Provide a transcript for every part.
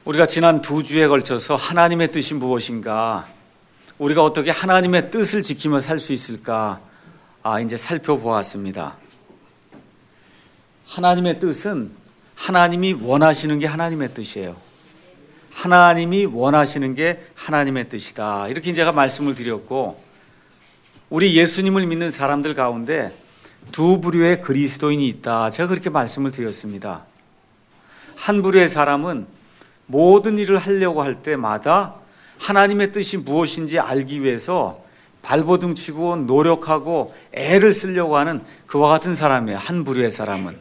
우리가 지난 2주에 걸쳐서 하나님의 뜻이 무엇인가, 우리가 어떻게 하나님의 뜻을 지키며 살 수 있을까 이제 살펴보았습니다. 하나님의 뜻은 하나님이 원하시는 게 하나님의 뜻이에요. 하나님이 원하시는 게 하나님의 뜻이다. 이렇게 제가 말씀을 드렸고, 우리 예수님을 믿는 사람들 가운데 두 부류의 그리스도인이 있다. 제가 그렇게 말씀을 드렸습니다. 한 부류의 사람은 모든 일을 하려고 할 때마다 하나님의 뜻이 무엇인지 알기 위해서 발버둥 치고 노력하고 애를 쓰려고 하는 그와 같은 사람이에요. 한 부류의 사람은.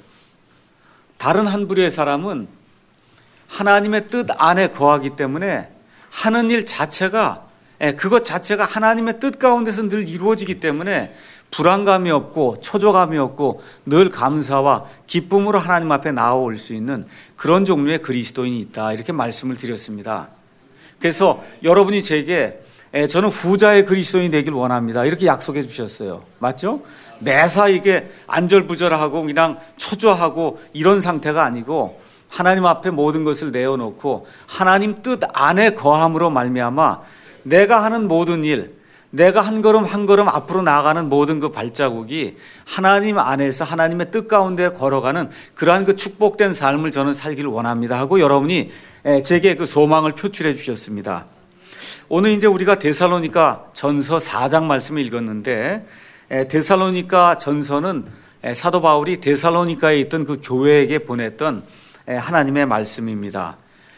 다른 한 부류의 사람은 하나님의 뜻 안에 거하기 때문에 하는 일 자체가, 그것 자체가 하나님의 뜻 가운데서 늘 이루어지기 때문에 불안감이 없고 초조감이 없고 늘 감사와 기쁨으로 하나님 앞에 나아올 수 있는 그런 종류의 그리스도인이 있다. 이렇게 말씀을 드렸습니다. 그래서 여러분이 제게 저는 후자의 그리스도인이 되길 원합니다. 이렇게 약속해 주셨어요. 맞죠? 매사 이게 안절부절하고 그냥 초조하고 이런 상태가 아니고 하나님 앞에 모든 것을 내어놓고 하나님 뜻 안에 거함으로 말미암아 내가 하는 모든 일, 내가 한 걸음 한 걸음 앞으로 나아가는 모든 그 발자국이 하나님 안에서 하나님의 뜻 가운데 걸어가는 그러한 그 축복된 삶을 저는 살기를 원합니다 하고 여러분이 제게 그 소망을 표출해 주셨습니다. 오늘 이제 우리가 데살로니가 전서 4장 말씀을 읽었는데, 데살로니가 전서는 사도 바울이 데살로니가에 있던 그 교회에게 보냈던 하나님의 말씀입니다.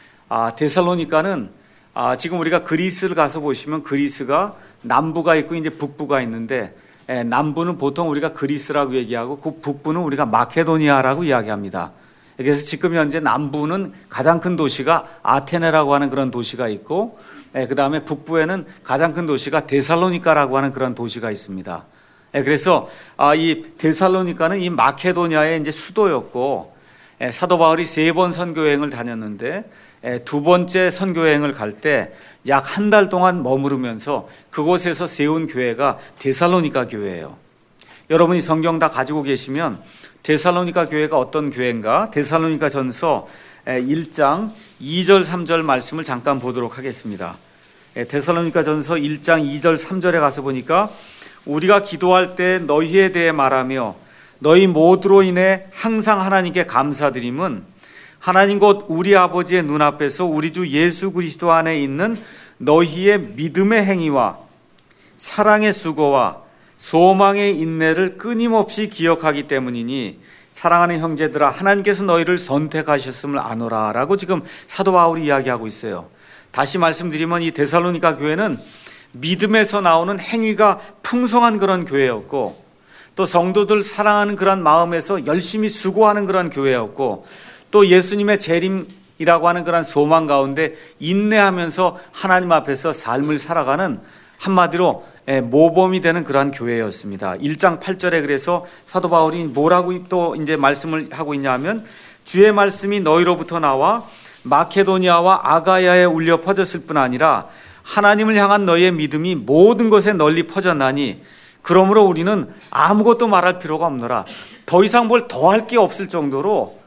데살로니가는 지금 우리가 그리스를 가서 보시면 그리스가 남부가 있고 이제 북부가 있는데, 남부는 보통 우리가 그리스라고 얘기하고 그 북부는 우리가 마케도니아라고 이야기합니다. 그래서 지금 현재 남부는 가장 큰 도시가 아테네라고 하는 그런 도시가 있고, 그 다음에 북부에는 가장 큰 도시가 데살로니카라고 하는 그런 도시가 있습니다. 그래서 이 데살로니카는 이 마케도니아의 이제 수도였고, 사도 바울이 3번 선교여행을 다녔는데 2번째 선교여행을 갈 때 약 한 달 동안 머무르면서 그곳에서 세운 교회가 데살로니가 교회예요. 여러분이 성경 다 가지고 계시면 데살로니가 교회가 어떤 교회인가, 데살로니가 전서 1장 2절 3절 말씀을 잠깐 보도록 하겠습니다. 데살로니가 전서 1장 2절 3절에 가서 보니까 우리가 기도할 때 너희에 대해 말하며 너희 모두로 인해 항상 하나님께 감사드림은 하나님 곧 우리 아버지의 눈앞에서 우리 주 예수 그리스도 안에 있는 너희의 믿음의 행위와 사랑의 수고와 소망의 인내를 끊임없이 기억하기 때문이니 사랑하는 형제들아 하나님께서 너희를 선택하셨음을 아노라 라고 지금 사도 바울이 이야기하고 있어요. 다시 말씀드리면 이 데살로니가 교회는 믿음에서 나오는 행위가 풍성한 그런 교회였고, 또 성도들 사랑하는 그런 마음에서 열심히 수고하는 그런 교회였고, 또 예수님의 재림이라고 하는 그런 소망 가운데 인내하면서 하나님 앞에서 삶을 살아가는, 한마디로 모범이 되는 그러한 교회였습니다. 1장 8절에 그래서 사도 바울이 뭐라고 또 이제 말씀을 하고 있냐 하면, 주의 말씀이 너희로부터 나와 마케도니아와 아가야에 울려 퍼졌을 뿐 아니라 하나님을 향한 너희의 믿음이 모든 것에 널리 퍼졌나니 그러므로 우리는 아무것도 말할 필요가 없노라. 더 이상 뭘 더할 게 없을 정도로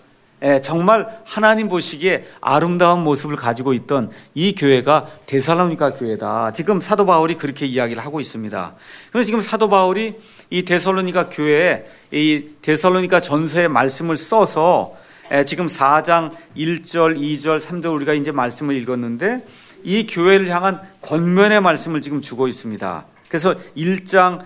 정말 하나님 보시기에 아름다운 모습을 가지고 있던 이 교회가 데살로니가 교회다. 지금 사도 바울이 그렇게 이야기를 하고 있습니다. 그래서 지금 사도 바울이 이 데살로니가 교회에 이 데살로니가 전서의 말씀을 써서 지금 4장 1절, 2절, 3절 우리가 이제 말씀을 읽었는데 이 교회를 향한 권면의 말씀을 지금 주고 있습니다. 그래서 4장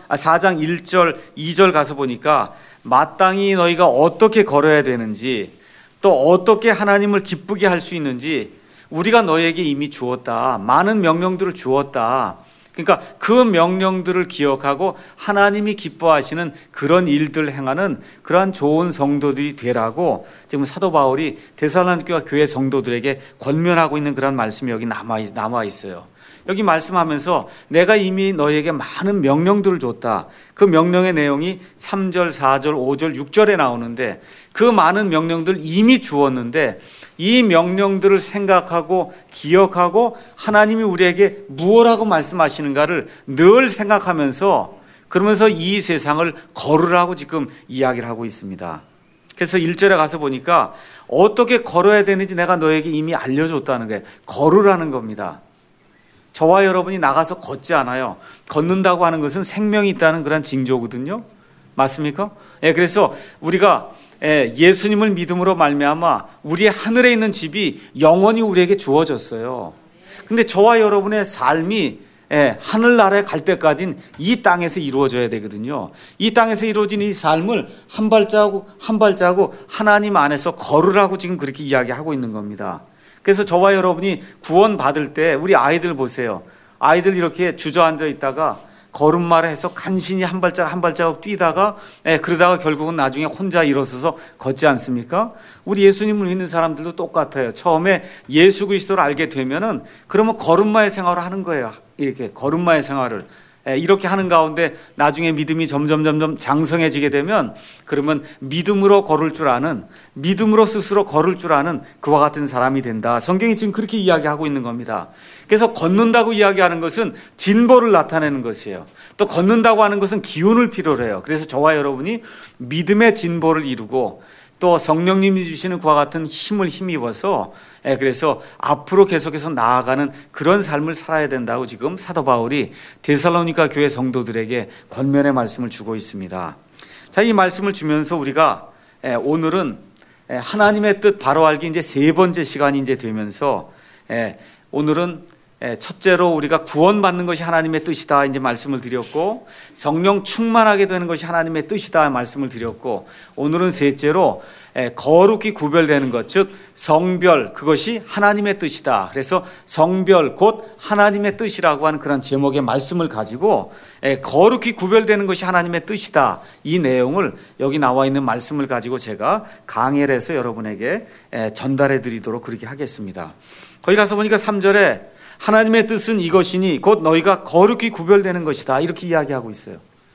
1절, 2절 가서 보니까 마땅히 너희가 어떻게 걸어야 되는지, 또 어떻게 하나님을 기쁘게 할 수 있는지 우리가 너희에게 이미 주었다. 많은 명령들을 주었다. 그러니까 그 명령들을 기억하고 하나님이 기뻐하시는 그런 일들을 행하는 그러한 좋은 성도들이 되라고 지금 사도 바울이 데살로니가 교회 성도들에게 권면하고 있는 그런 말씀이 여기 남아 있어요. 여기 말씀하면서 내가 이미 너희에게 많은 명령들을 줬다. 그 명령의 내용이 3절, 4절, 5절, 6절에 나오는데 그 많은 명령들 이미 주었는데 이 명령들을 생각하고 기억하고 하나님이 우리에게 무엇라고 말씀하시는가를 늘 생각하면서, 그러면서 이 세상을 걸으라고 지금 이야기를 하고 있습니다. 그래서 1절에 가서 보니까 어떻게 걸어야 되는지 내가 너에게 이미 알려줬다는 거예요. 걸으라는 겁니다. 저와 여러분이 나가서 걷지 않아요. 걷는다고 하는 것은 생명이 있다는 그런 징조거든요. 맞습니까? 그래서 우리가 예수님을 믿음으로 말미암아 우리의 하늘에 있는 집이 영원히 우리에게 주어졌어요. 근데 저와 여러분의 삶이 하늘나라에 갈 때까지는 이 땅에서 이루어져야 되거든요. 이 땅에서 이루어진 이 삶을 한 발자국 한 발자국 하나님 안에서 걸으라고 지금 그렇게 이야기하고 있는 겁니다. 그래서 저와 여러분이 구원 받을 때 우리 아이들 보세요. 아이들 이렇게 주저앉아 있다가 걸음마를 해서 간신히 한 발자국 한 발자국 뛰다가 그러다가 결국은 나중에 혼자 일어서서 걷지 않습니까? 우리 예수님을 믿는 사람들도 똑같아요. 처음에 예수 그리스도를 알게 되면은 그러면 걸음마의 생활을 하는 거예요. 이렇게 걸음마의 생활을 이렇게 하는 가운데 나중에 믿음이 점점 장성해지게 되면 그러면 믿음으로 걸을 줄 아는, 믿음으로 스스로 걸을 줄 아는 그와 같은 사람이 된다. 성경이 지금 그렇게 이야기하고 있는 겁니다. 그래서 걷는다고 이야기하는 것은 진보를 나타내는 것이에요. 또 걷는다고 하는 것은 기운을 필요로 해요. 그래서 저와 여러분이 믿음의 진보를 이루고 또 성령님이 주시는 그와 같은 힘을 힘입어서 그래서 앞으로 계속해서 나아가는 그런 삶을 살아야 된다고 지금 사도 바울이 데살로니가 교회 성도들에게 권면의 말씀을 주고 있습니다. 자, 이 말씀을 주면서 우리가 오늘은 하나님의 뜻 바로 알기 이제 세 번째 시간이 이제 되면서 오늘은 첫째로 우리가 구원받는 것이 하나님의 뜻이다 이제 말씀을 드렸고, 성령 충만하게 되는 것이 하나님의 뜻이다 말씀을 드렸고, 오늘은 셋째로 거룩히 구별되는 것, 즉 성별, 그것이 하나님의 뜻이다. 그래서 성별 곧 하나님의 뜻이라고 하는 그런 제목의 말씀을 가지고 거룩히 구별되는 것이 하나님의 뜻이다, 이 내용을 여기 나와 있는 말씀을 가지고 제가 강해를 해서 여러분에게 전달해 드리도록 그렇게 하겠습니다. 거기 가서 보니까 3절에 하나님의 뜻은 이것이니 곧 너희가 거룩히 구별되는 것이다, 이렇게 이야기하고 있어요.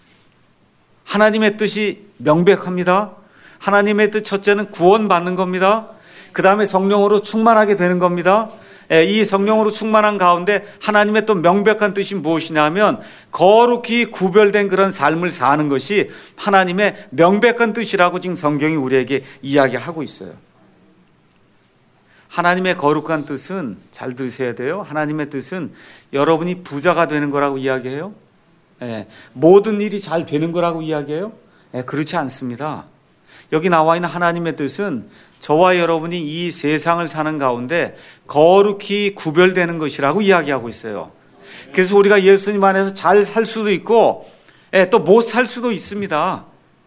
하나님의 뜻이 명백합니다. 하나님의 뜻 첫째는 구원받는 겁니다. 그 다음에 성령으로 충만하게 되는 겁니다. 이 성령으로 충만한 가운데 하나님의 또 명백한 뜻이 무엇이냐면 거룩히 구별된 그런 삶을 사는 것이 하나님의 명백한 뜻이라고 지금 성경이 우리에게 이야기하고 있어요. 하나님의 거룩한 뜻은, 잘 들으셔야 돼요, 하나님의 뜻은 여러분이 부자가 되는 거라고 이야기해요? 모든 일이 잘 되는 거라고 이야기해요? 그렇지 않습니다. 여기 나와 있는 하나님의 뜻은 저와 여러분이 이 세상을 사는 가운데 거룩히 구별되는 것이라고 이야기하고 있어요. 그래서 우리가 예수님 안에서 잘 살 수도 있고 또 못 살 수도 있습니다.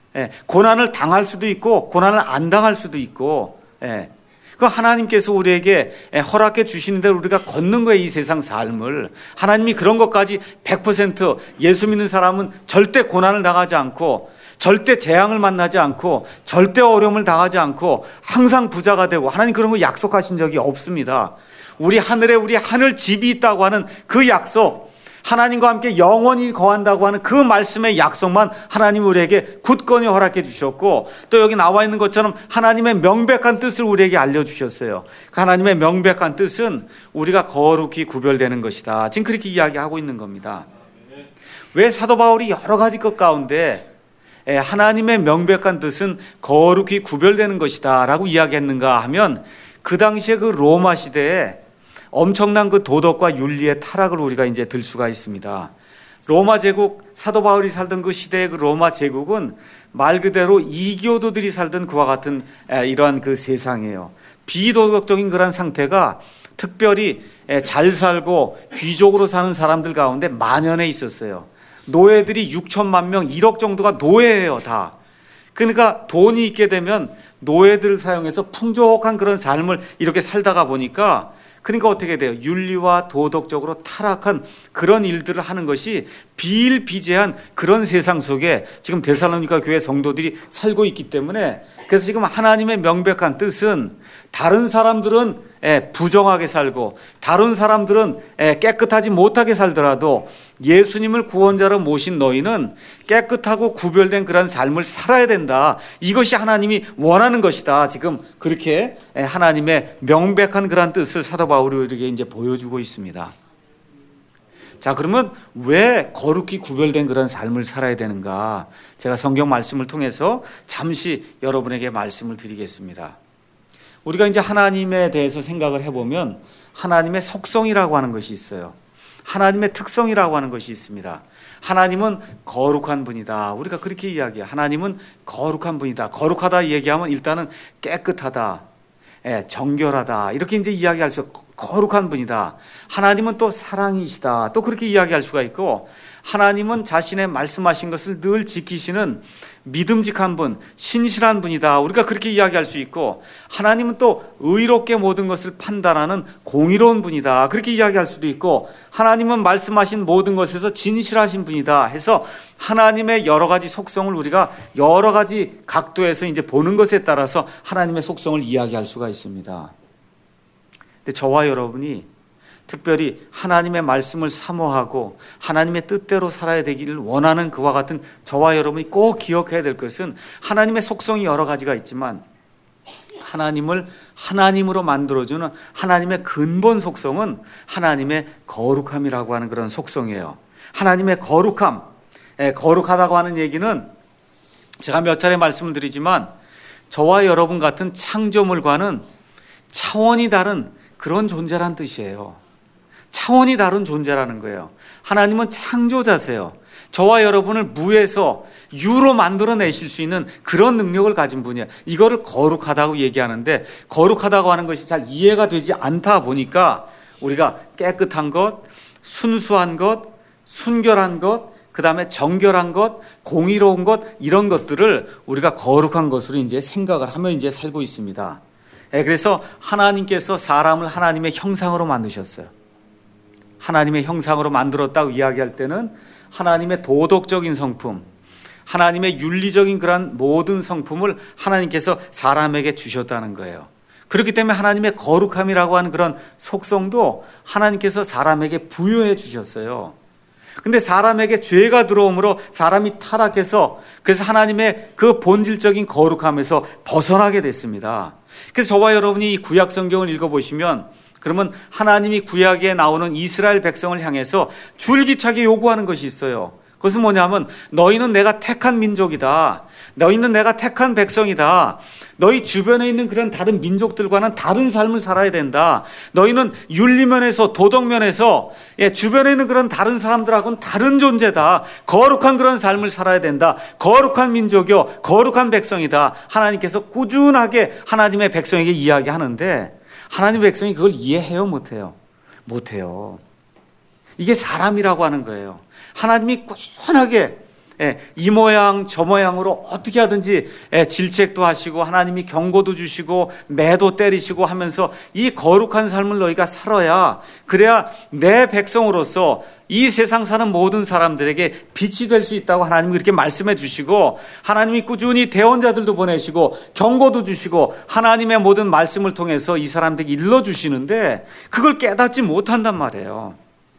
고난을 당할 수도 있고 고난을 안 당할 수도 있고, 그 하나님께서 우리에게 허락해 주시는 대로 우리가 걷는 거예요. 이 세상 삶을 하나님이 그런 것까지 100% 예수 믿는 사람은 절대 고난을 당하지 않고 절대 재앙을 만나지 않고 절대 어려움을 당하지 않고 항상 부자가 되고, 하나님 그런 거 약속하신 적이 없습니다. 우리 하늘에 우리 하늘 집이 있다고 하는 그 약속, 하나님과 함께 영원히 거한다고 하는 그 말씀의 약속만 하나님이 우리에게 굳건히 허락해 주셨고, 또 여기 나와 있는 것처럼 하나님의 명백한 뜻을 우리에게 알려주셨어요. 그 하나님의 명백한 뜻은 우리가 거룩히 구별되는 것이다, 지금 그렇게 이야기하고 있는 겁니다. 왜 사도 바울이 여러 가지 것 가운데 하나님의 명백한 뜻은 거룩히 구별되는 것이다 라고 이야기했는가 하면, 그 당시에 그 로마 시대에 엄청난 그 도덕과 윤리의 타락을 우리가 이제 들 수가 있습니다. 로마 제국, 사도 바울이 살던 그 시대의 그 로마 제국은 말 그대로 이교도들이 살던 그와 같은 이러한 그 세상이에요. 비도덕적인 그런 상태가 특별히 잘 살고 귀족으로 사는 사람들 가운데 만연해 있었어요. 노예들이 6천만 명, 1억 정도가 노예예요, 다. 그러니까 돈이 있게 되면 노예들을 사용해서 풍족한 그런 삶을 이렇게 살다가 보니까, 그러니까 어떻게 돼요? 윤리와 도덕적으로 타락한 그런 일들을 하는 것이 비일비재한 그런 세상 속에 지금 데살로니가 교회 성도들이 살고 있기 때문에, 그래서 지금 하나님의 명백한 뜻은 다른 사람들은 부정하게 살고 다른 사람들은 깨끗하지 못하게 살더라도 예수님을 구원자로 모신 너희는 깨끗하고 구별된 그런 삶을 살아야 된다, 이것이 하나님이 원하는 것이다, 지금 그렇게 하나님의 명백한 그런 뜻을 사도 바울이 우리에게 이제 보여주고 있습니다. 자, 그러면 왜 거룩히 구별된 그런 삶을 살아야 되는가? 제가 성경 말씀을 통해서 잠시 여러분에게 말씀을 드리겠습니다. 우리가 이제 하나님에 대해서 생각을 해보면 하나님의 속성이라고 하는 것이 있어요. 하나님의 특성이라고 하는 것이 있습니다. 하나님은 거룩한 분이다. 우리가 그렇게 이야기해요. 하나님은 거룩한 분이다. 거룩하다 얘기하면 일단은 깨끗하다, 정결하다, 이렇게 이제 이야기할 수, 거룩한 분이다. 하나님은 또 사랑이시다. 또 그렇게 이야기할 수가 있고, 하나님은 자신의 말씀하신 것을 늘 지키시는 믿음직한 분, 신실한 분이다. 우리가 그렇게 이야기할 수 있고, 하나님은 또 의롭게 모든 것을 판단하는 공의로운 분이다. 그렇게 이야기할 수도 있고, 하나님은 말씀하신 모든 것에서 진실하신 분이다 해서 하나님의 여러 가지 속성을 우리가 여러 가지 각도에서 이제 보는 것에 따라서 하나님의 속성을 이야기할 수가 있습니다. 근데 저와 여러분이 특별히 하나님의 말씀을 사모하고 하나님의 뜻대로 살아야 되기를 원하는 그와 같은 저와 여러분이 꼭 기억해야 될 것은, 하나님의 속성이 여러 가지가 있지만 하나님을 하나님으로 만들어주는 하나님의 근본 속성은 하나님의 거룩함이라고 하는 그런 속성이에요. 하나님의 거룩함, 거룩하다고 하는 얘기는 제가 몇 차례 말씀을 드리지만 저와 여러분 같은 창조물과는 차원이 다른 그런 존재란 뜻이에요. 차원이 다른 존재라는 거예요. 하나님은 창조자세요. 저와 여러분을 무에서 유로 만들어내실 수 있는 그런 능력을 가진 분이에요. 이거를 거룩하다고 얘기하는데, 거룩하다고 하는 것이 잘 이해가 되지 않다 보니까 우리가 깨끗한 것, 순수한 것, 순결한 것, 그 다음에 정결한 것, 공의로운 것, 이런 것들을 우리가 거룩한 것으로 이제 생각을 하며 이제 살고 있습니다. 그래서 하나님께서 사람을 하나님의 형상으로 만드셨어요. 하나님의 형상으로 만들었다고 이야기할 때는 하나님의 도덕적인 성품, 하나님의 윤리적인 그런 모든 성품을 하나님께서 사람에게 주셨다는 거예요. 그렇기 때문에 하나님의 거룩함이라고 하는 그런 속성도 하나님께서 사람에게 부여해 주셨어요. 근데 사람에게 죄가 들어오므로 사람이 타락해서, 그래서 하나님의 그 본질적인 거룩함에서 벗어나게 됐습니다. 그래서 저와 여러분이 이 구약 성경을 읽어보시면, 그러면 하나님이 구약에 나오는 이스라엘 백성을 향해서 줄기차게 요구하는 것이 있어요. 그것은 뭐냐면, 너희는 내가 택한 민족이다. 너희는 내가 택한 백성이다. 너희 주변에 있는 그런 다른 민족들과는 다른 삶을 살아야 된다. 너희는 윤리면에서, 도덕면에서 주변에 있는 그런 다른 사람들하고는 다른 존재다. 거룩한 그런 삶을 살아야 된다. 거룩한 민족이요, 거룩한 백성이다. 하나님께서 꾸준하게 하나님의 백성에게 이야기하는데, 하나님의 백성이 그걸 이해해요, 못해요? 못해요. 이게 사람이라고 하는 거예요. 하나님이 꾸준하게 이 모양 저 모양으로 어떻게 하든지 질책도 하시고, 하나님이 경고도 주시고 매도 때리시고 하면서 이 거룩한 삶을 너희가 살아야, 그래야 내 백성으로서 이 세상 사는 모든 사람들에게 빛이 될 수 있다고 하나님이 그렇게 말씀해 주시고, 하나님이 꾸준히 대언자들도 보내시고 경고도 주시고 하나님의 모든 말씀을 통해서 이 사람들에게 일러주시는데, 그걸 깨닫지 못한단 말이에요.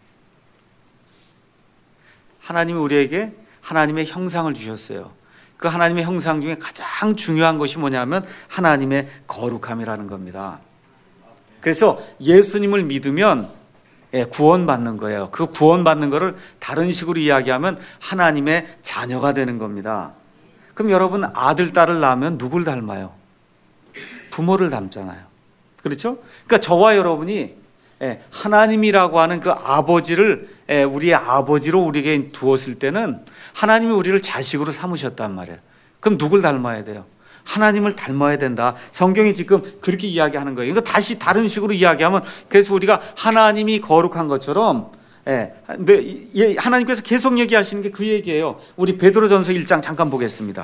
하나님이 우리에게 하나님의 형상을 주셨어요. 그 하나님의 형상 중에 가장 중요한 것이 뭐냐면 하나님의 거룩함이라는 겁니다. 그래서 예수님을 믿으면 구원받는 거예요. 그 구원받는 거를 다른 식으로 이야기하면 하나님의 자녀가 되는 겁니다. 그럼 여러분, 아들, 딸을 낳으면 누굴 닮아요? 부모를 닮잖아요. 그렇죠? 그러니까 저와 여러분이 하나님이라고 하는 그 아버지를 우리의 아버지로 우리에게 두었을 때는 하나님이 우리를 자식으로 삼으셨단 말이에요. 그럼 누굴 닮아야 돼요? 하나님을 닮아야 된다. 성경이 지금 그렇게 이야기하는 거예요. 이거 다시 다른 식으로 이야기하면, 그래서 우리가 하나님이 거룩한 것처럼, 하나님께서 계속 얘기하시는 게 그 얘기예요. 우리 베드로전서 1장 잠깐 보겠습니다.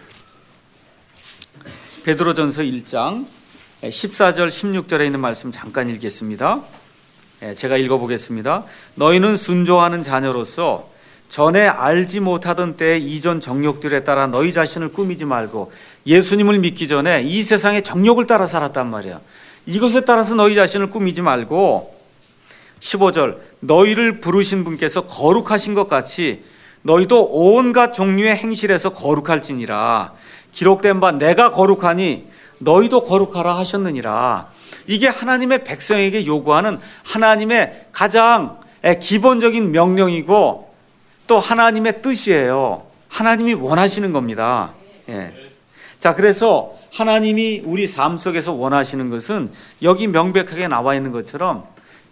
베드로전서 1장 14절 16절에 있는 말씀 잠깐 읽겠습니다. 제가 읽어보겠습니다. 너희는 순종하는 자녀로서 전에 알지 못하던 때의 이전 정욕들에 따라 너희 자신을 꾸미지 말고 예수님을 믿기 전에 이 세상의 정욕을 따라 살았단 말이야. 이것에 따라서 너희 자신을 꾸미지 말고, 15절, 너희를 부르신 분께서 거룩하신 것 같이 너희도 온갖 종류의 행실에서 거룩할지니라. 기록된 바 내가 거룩하니 너희도 거룩하라 하셨느니라. 이게 하나님의 백성에게 요구하는 하나님의 가장 기본적인 명령이고 또 하나님의 뜻이에요. 하나님이 원하시는 겁니다. 자, 그래서 하나님이 우리 삶 속에서 원하시는 것은 여기 명백하게 나와 있는 것처럼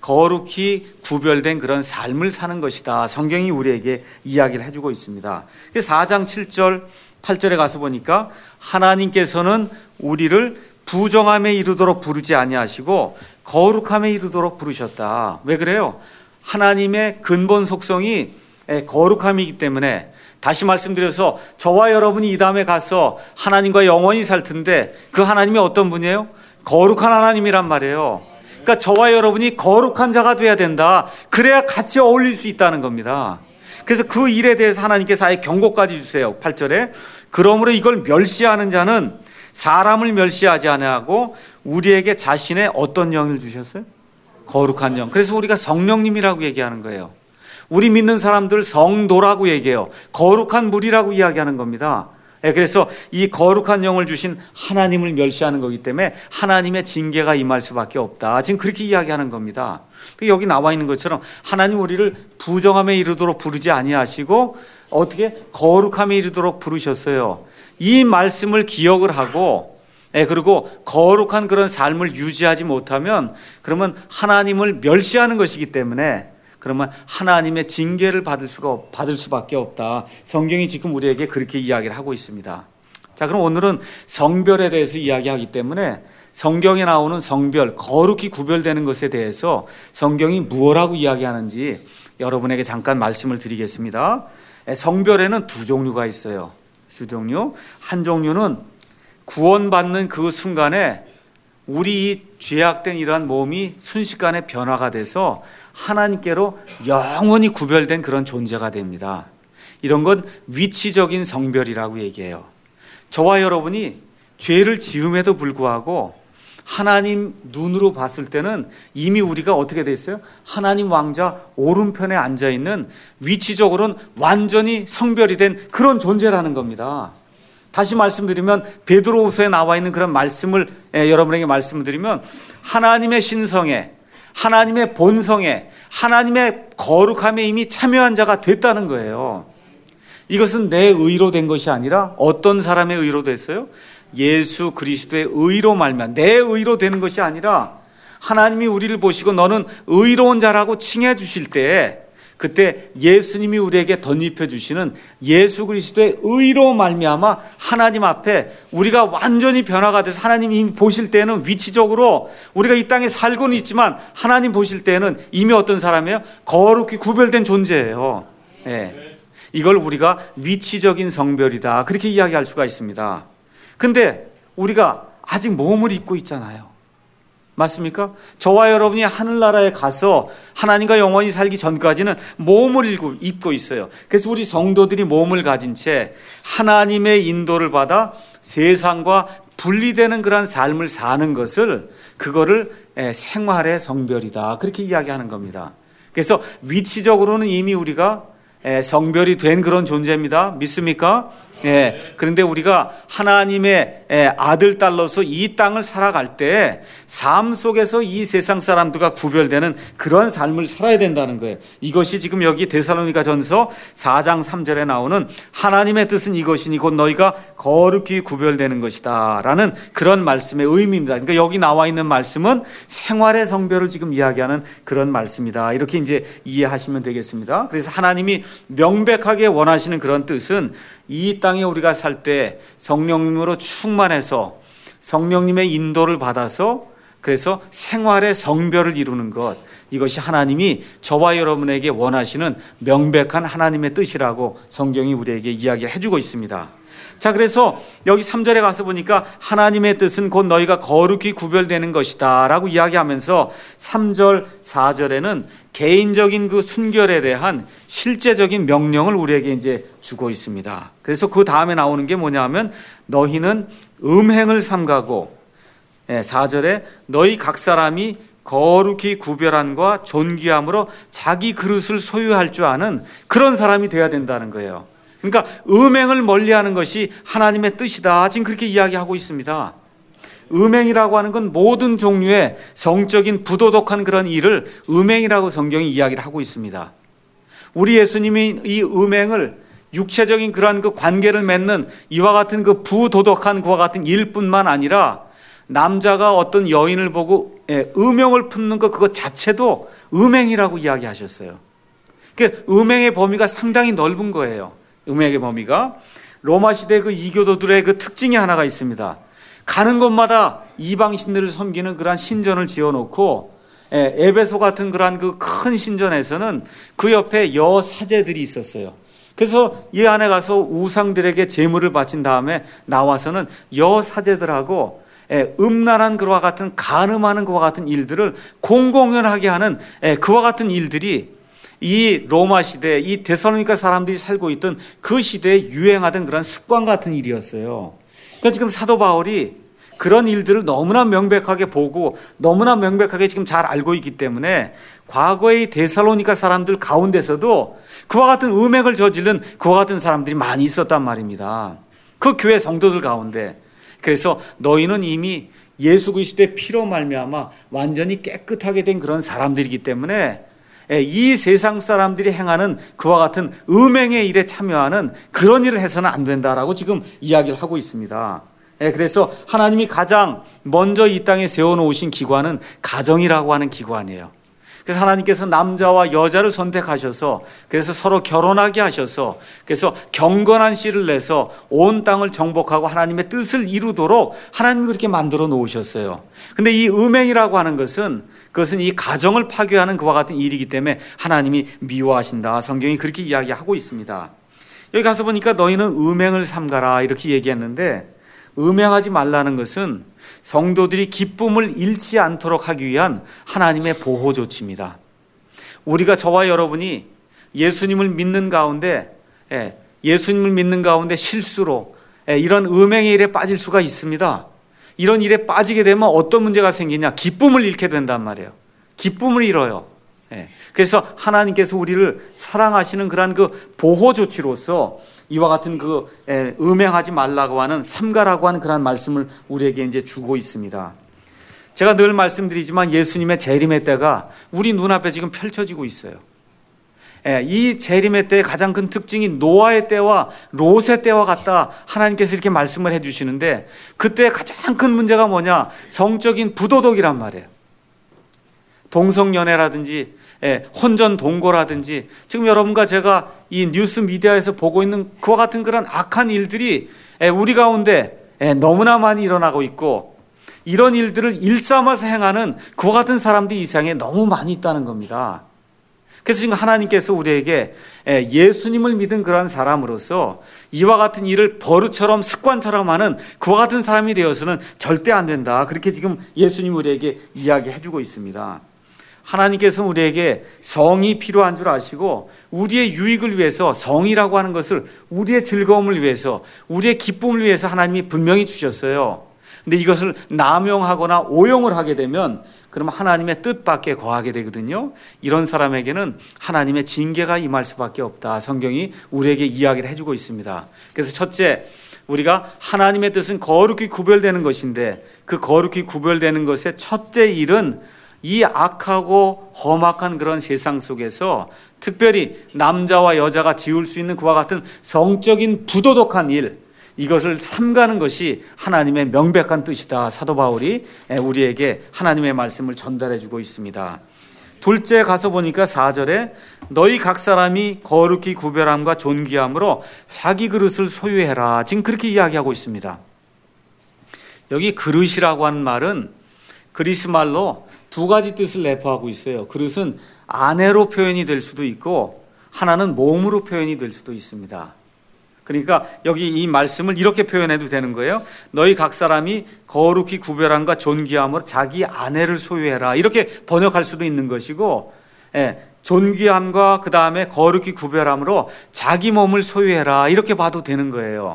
거룩히 구별된 그런 삶을 사는 것이다. 성경이 우리에게 이야기를 해주고 있습니다. 4장 7절 8절에 가서 보니까 하나님께서는 우리를 부정함에 이르도록 부르지 아니하시고 거룩함에 이르도록 부르셨다. 왜 그래요? 하나님의 근본 속성이 거룩함이기 때문에, 다시 말씀드려서 저와 여러분이 이 다음에 가서 하나님과 영원히 살 텐데 그 하나님이 어떤 분이에요? 거룩한 하나님이란 말이에요. 그러니까 저와 여러분이 거룩한 자가 돼야 된다. 그래야 같이 어울릴 수 있다는 겁니다. 그래서 그 일에 대해서 하나님께서 아예 경고까지 주세요. 8절에 그러므로 이걸 멸시하는 자는 사람을 멸시하지 아니하고 우리에게 자신의 어떤 영을 주셨어요? 거룩한 영. 그래서 우리가 성령님이라고 얘기하는 거예요. 우리 믿는 사람들 성도라고 얘기해요. 거룩한 무리라고 이야기하는 겁니다. 그래서 이 거룩한 영을 주신 하나님을 멸시하는 거기 때문에 하나님의 징계가 임할 수밖에 없다. 지금 그렇게 이야기하는 겁니다. 여기 나와 있는 것처럼 하나님 우리를 부정함에 이르도록 부르지 아니하시고 어떻게 거룩함에 이르도록 부르셨어요. 이 말씀을 기억을 하고 그리고 거룩한 그런 삶을 유지하지 못하면 그러면 하나님을 멸시하는 것이기 때문에 그러면 하나님의 징계를 받을 수밖에 없다. 성경이 지금 우리에게 그렇게 이야기를 하고 있습니다. 자, 그럼 오늘은 성별에 대해서 이야기하기 때문에 성경에 나오는 성별, 거룩히 구별되는 것에 대해서 성경이 무엇라고 이야기하는지 여러분에게 잠깐 말씀을 드리겠습니다. 성별에는 두 종류가 있어요. 두 종류. 한 종류는 구원받는 그 순간에 우리 죄악된 이러한 몸이 순식간에 변화가 돼서 하나님께로 영원히 구별된 그런 존재가 됩니다. 이런 건 위치적인 성별이라고 얘기해요. 저와 여러분이 죄를 지음에도 불구하고 하나님 눈으로 봤을 때는 이미 우리가 어떻게 됐어요? 하나님 왕자 오른편에 앉아있는 위치적으로는 완전히 성별이 된 그런 존재라는 겁니다. 다시 말씀드리면 베드로후서에 나와 있는 그런 말씀을 여러분에게 말씀을 드리면 하나님의 신성에, 하나님의 본성에, 하나님의 거룩함에 이미 참여한 자가 됐다는 거예요. 이것은 내 의로 된 것이 아니라 어떤 사람의 의로 됐어요? 예수 그리스도의 의로 말미암아 내 의로 되는 것이 아니라 하나님이 우리를 보시고 너는 의로운 자라고 칭해 주실 때에 그때 예수님이 우리에게 덧입혀 주시는 예수 그리스도의 의로 말미암아 하나님 앞에 우리가 완전히 변화가 돼서 하나님이 이미 보실 때는 위치적으로 우리가 이 땅에 살고는 있지만 하나님 보실 때는 이미 어떤 사람이에요? 거룩히 구별된 존재예요. 이걸 우리가 위치적인 성별이다 그렇게 이야기할 수가 있습니다. 근데 우리가 아직 몸을 입고 있잖아요. 맞습니까? 저와 여러분이 하늘나라에 가서 하나님과 영원히 살기 전까지는 몸을 입고 있어요. 그래서 우리 성도들이 몸을 가진 채 하나님의 인도를 받아 세상과 분리되는 그런 삶을 사는 것을 그거를 생활의 성별이다 그렇게 이야기하는 겁니다. 그래서 위치적으로는 이미 우리가 성별이 된 그런 존재입니다. 믿습니까? 그런데 우리가 하나님의 아들, 딸로서 이 땅을 살아갈 때 삶 속에서 이 세상 사람들과 구별되는 그런 삶을 살아야 된다는 거예요. 이것이 지금 여기 데살로니가 전서 4장 3절에 나오는 하나님의 뜻은 이것이니 곧 너희가 거룩히 구별되는 것이다 라는 그런 말씀의 의미입니다. 그러니까 여기 나와 있는 말씀은 생활의 성별을 지금 이야기하는 그런 말씀이다. 이렇게 이제 이해하시면 되겠습니다. 그래서 하나님이 명백하게 원하시는 그런 뜻은 이 땅에 우리가 살 때 성령님으로 충만해서 성령님의 인도를 받아서 그래서 생활의 성별을 이루는 것, 이것이 하나님이 저와 여러분에게 원하시는 명백한 하나님의 뜻이라고 성경이 우리에게 이야기해 주고 있습니다. 자, 그래서 여기 3절에 가서 보니까 하나님의 뜻은 곧 너희가 거룩히 구별되는 것이다 라고 이야기하면서 3절, 4절에는 개인적인 그 순결에 대한 실제적인 명령을 우리에게 이제 주고 있습니다. 그래서 그 다음에 나오는 게 뭐냐 하면 너희는 음행을 삼가고 4절에 너희 각 사람이 거룩히 구별함과 존귀함으로 자기 그릇을 소유할 줄 아는 그런 사람이 되어야 된다는 거예요. 그러니까 음행을 멀리하는 것이 하나님의 뜻이다. 지금 그렇게 이야기하고 있습니다. 음행이라고 하는 건 모든 종류의 성적인 부도덕한 그런 일을 음행이라고 성경이 이야기를 하고 있습니다. 우리 예수님이 이 음행을 육체적인 그러한 그 관계를 맺는 이와 같은 그 부도덕한 그와 같은 일뿐만 아니라 남자가 어떤 여인을 보고 음욕을 품는 것 그것 자체도 음행이라고 이야기하셨어요. 그 음행의 범위가 상당히 넓은 거예요. 음행의 범위가. 로마 시대 그 이교도들의 그 특징이 하나가 있습니다. 가는 곳마다 이방신들을 섬기는 그러한 신전을 지어놓고 에베소 같은 그러한 그 큰 신전에서는 그 옆에 여사제들이 있었어요. 그래서 이 안에 가서 우상들에게 제물을 바친 다음에 나와서는 여사제들하고 음란한 그와 같은 간음하는 그와 같은 일들을 공공연하게 하는 그와 같은 일들이 이 로마 시대, 이 데살로니가 사람들이 살고 있던 그 시대에 유행하던 그런 습관 같은 일이었어요. 그러니까 지금 사도 바울이 그런 일들을 너무나 명백하게 보고 너무나 명백하게 지금 잘 알고 있기 때문에 과거의 데살로니가 사람들 가운데서도 그와 같은 음행을 저지른 그와 같은 사람들이 많이 있었단 말입니다. 그 교회 성도들 가운데. 그래서 너희는 이미 예수 그리스도의 피로 말미암아 완전히 깨끗하게 된 그런 사람들이기 때문에 이 세상 사람들이 행하는 그와 같은 음행의 일에 참여하는 그런 일을 해서는 안 된다라고 지금 이야기를 하고 있습니다. 그래서 하나님이 가장 먼저 이 땅에 세워놓으신 기관은 가정이라고 하는 기관이에요. 그래서 하나님께서 남자와 여자를 선택하셔서 그래서 서로 결혼하게 하셔서 그래서 경건한 씨를 내서 온 땅을 정복하고 하나님의 뜻을 이루도록 하나님이 그렇게 만들어 놓으셨어요. 근데 이 음행이라고 하는 것은 그것은 이 가정을 파괴하는 그와 같은 일이기 때문에 하나님이 미워하신다. 성경이 그렇게 이야기하고 있습니다. 여기 가서 보니까 너희는 음행을 삼가라 이렇게 얘기했는데 음행하지 말라는 것은 성도들이 기쁨을 잃지 않도록 하기 위한 하나님의 보호 조치입니다. 우리가 저와 여러분이 예수님을 믿는 가운데 실수로 이런 음행의 일에 빠질 수가 있습니다. 이런 일에 빠지게 되면 어떤 문제가 생기냐? 기쁨을 잃게 된단 말이에요. 기쁨을 잃어요. 그래서 하나님께서 우리를 사랑하시는 그러한 그 보호 조치로서 이와 같은 그 음행하지 말라고 하는 삼가라고 하는 그런 말씀을 우리에게 이제 주고 있습니다. 제가 늘 말씀드리지만 예수님의 재림의 때가 우리 눈앞에 지금 펼쳐지고 있어요. 이 재림의 때의 가장 큰 특징이 노아의 때와 롯의 때와 같다. 하나님께서 이렇게 말씀을 해주시는데 그때 가장 큰 문제가 뭐냐? 성적인 부도덕이란 말이에요. 동성연애라든지 혼전 동거라든지 지금 여러분과 제가 이 뉴스 미디어에서 보고 있는 그와 같은 그런 악한 일들이 우리 가운데 너무나 많이 일어나고 있고 이런 일들을 일삼아서 행하는 그와 같은 사람들이 이 세상에 너무 많이 있다는 겁니다. 그래서 지금 하나님께서 우리에게 예수님을 믿은 그러한 사람으로서 이와 같은 일을 버릇처럼 습관처럼 하는 그와 같은 사람이 되어서는 절대 안 된다. 그렇게 지금 예수님 우리에게 이야기해 주고 있습니다. 하나님께서는 우리에게 성이 필요한 줄 아시고 우리의 유익을 위해서 성이라고 하는 것을 우리의 즐거움을 위해서 우리의 기쁨을 위해서 하나님이 분명히 주셨어요. 근데 이것을 남용하거나 오용을 하게 되면 그러면 하나님의 뜻밖에 거하게 되거든요. 이런 사람에게는 하나님의 징계가 임할 수밖에 없다. 성경이 우리에게 이야기를 해주고 있습니다. 그래서 첫째, 우리가 하나님의 뜻은 거룩히 구별되는 것인데 그 거룩히 구별되는 것의 첫째 일은 이 악하고 험악한 그런 세상 속에서 특별히 남자와 여자가 지을 수 있는 그와 같은 성적인 부도덕한 일, 이것을 삼가는 것이 하나님의 명백한 뜻이다. 사도 바울이 우리에게 하나님의 말씀을 전달해 주고 있습니다. 둘째 가서 보니까 4절에 너희 각 사람이 거룩히 구별함과 존귀함으로 자기 그릇을 소유해라. 지금 그렇게 이야기하고 있습니다. 여기 그릇이라고 하는 말은 그리스 말로 두 가지 뜻을 내포하고 있어요. 그릇은 아내로 표현이 될 수도 있고 하나는 몸으로 표현이 될 수도 있습니다. 그러니까 여기 이 말씀을 이렇게 표현해도 되는 거예요. 너희 각 사람이 거룩히 구별함과 존귀함으로 자기 아내를 소유해라. 이렇게 번역할 수도 있는 것이고 존귀함과 그 다음에 거룩히 구별함으로 자기 몸을 소유해라. 이렇게 봐도 되는 거예요.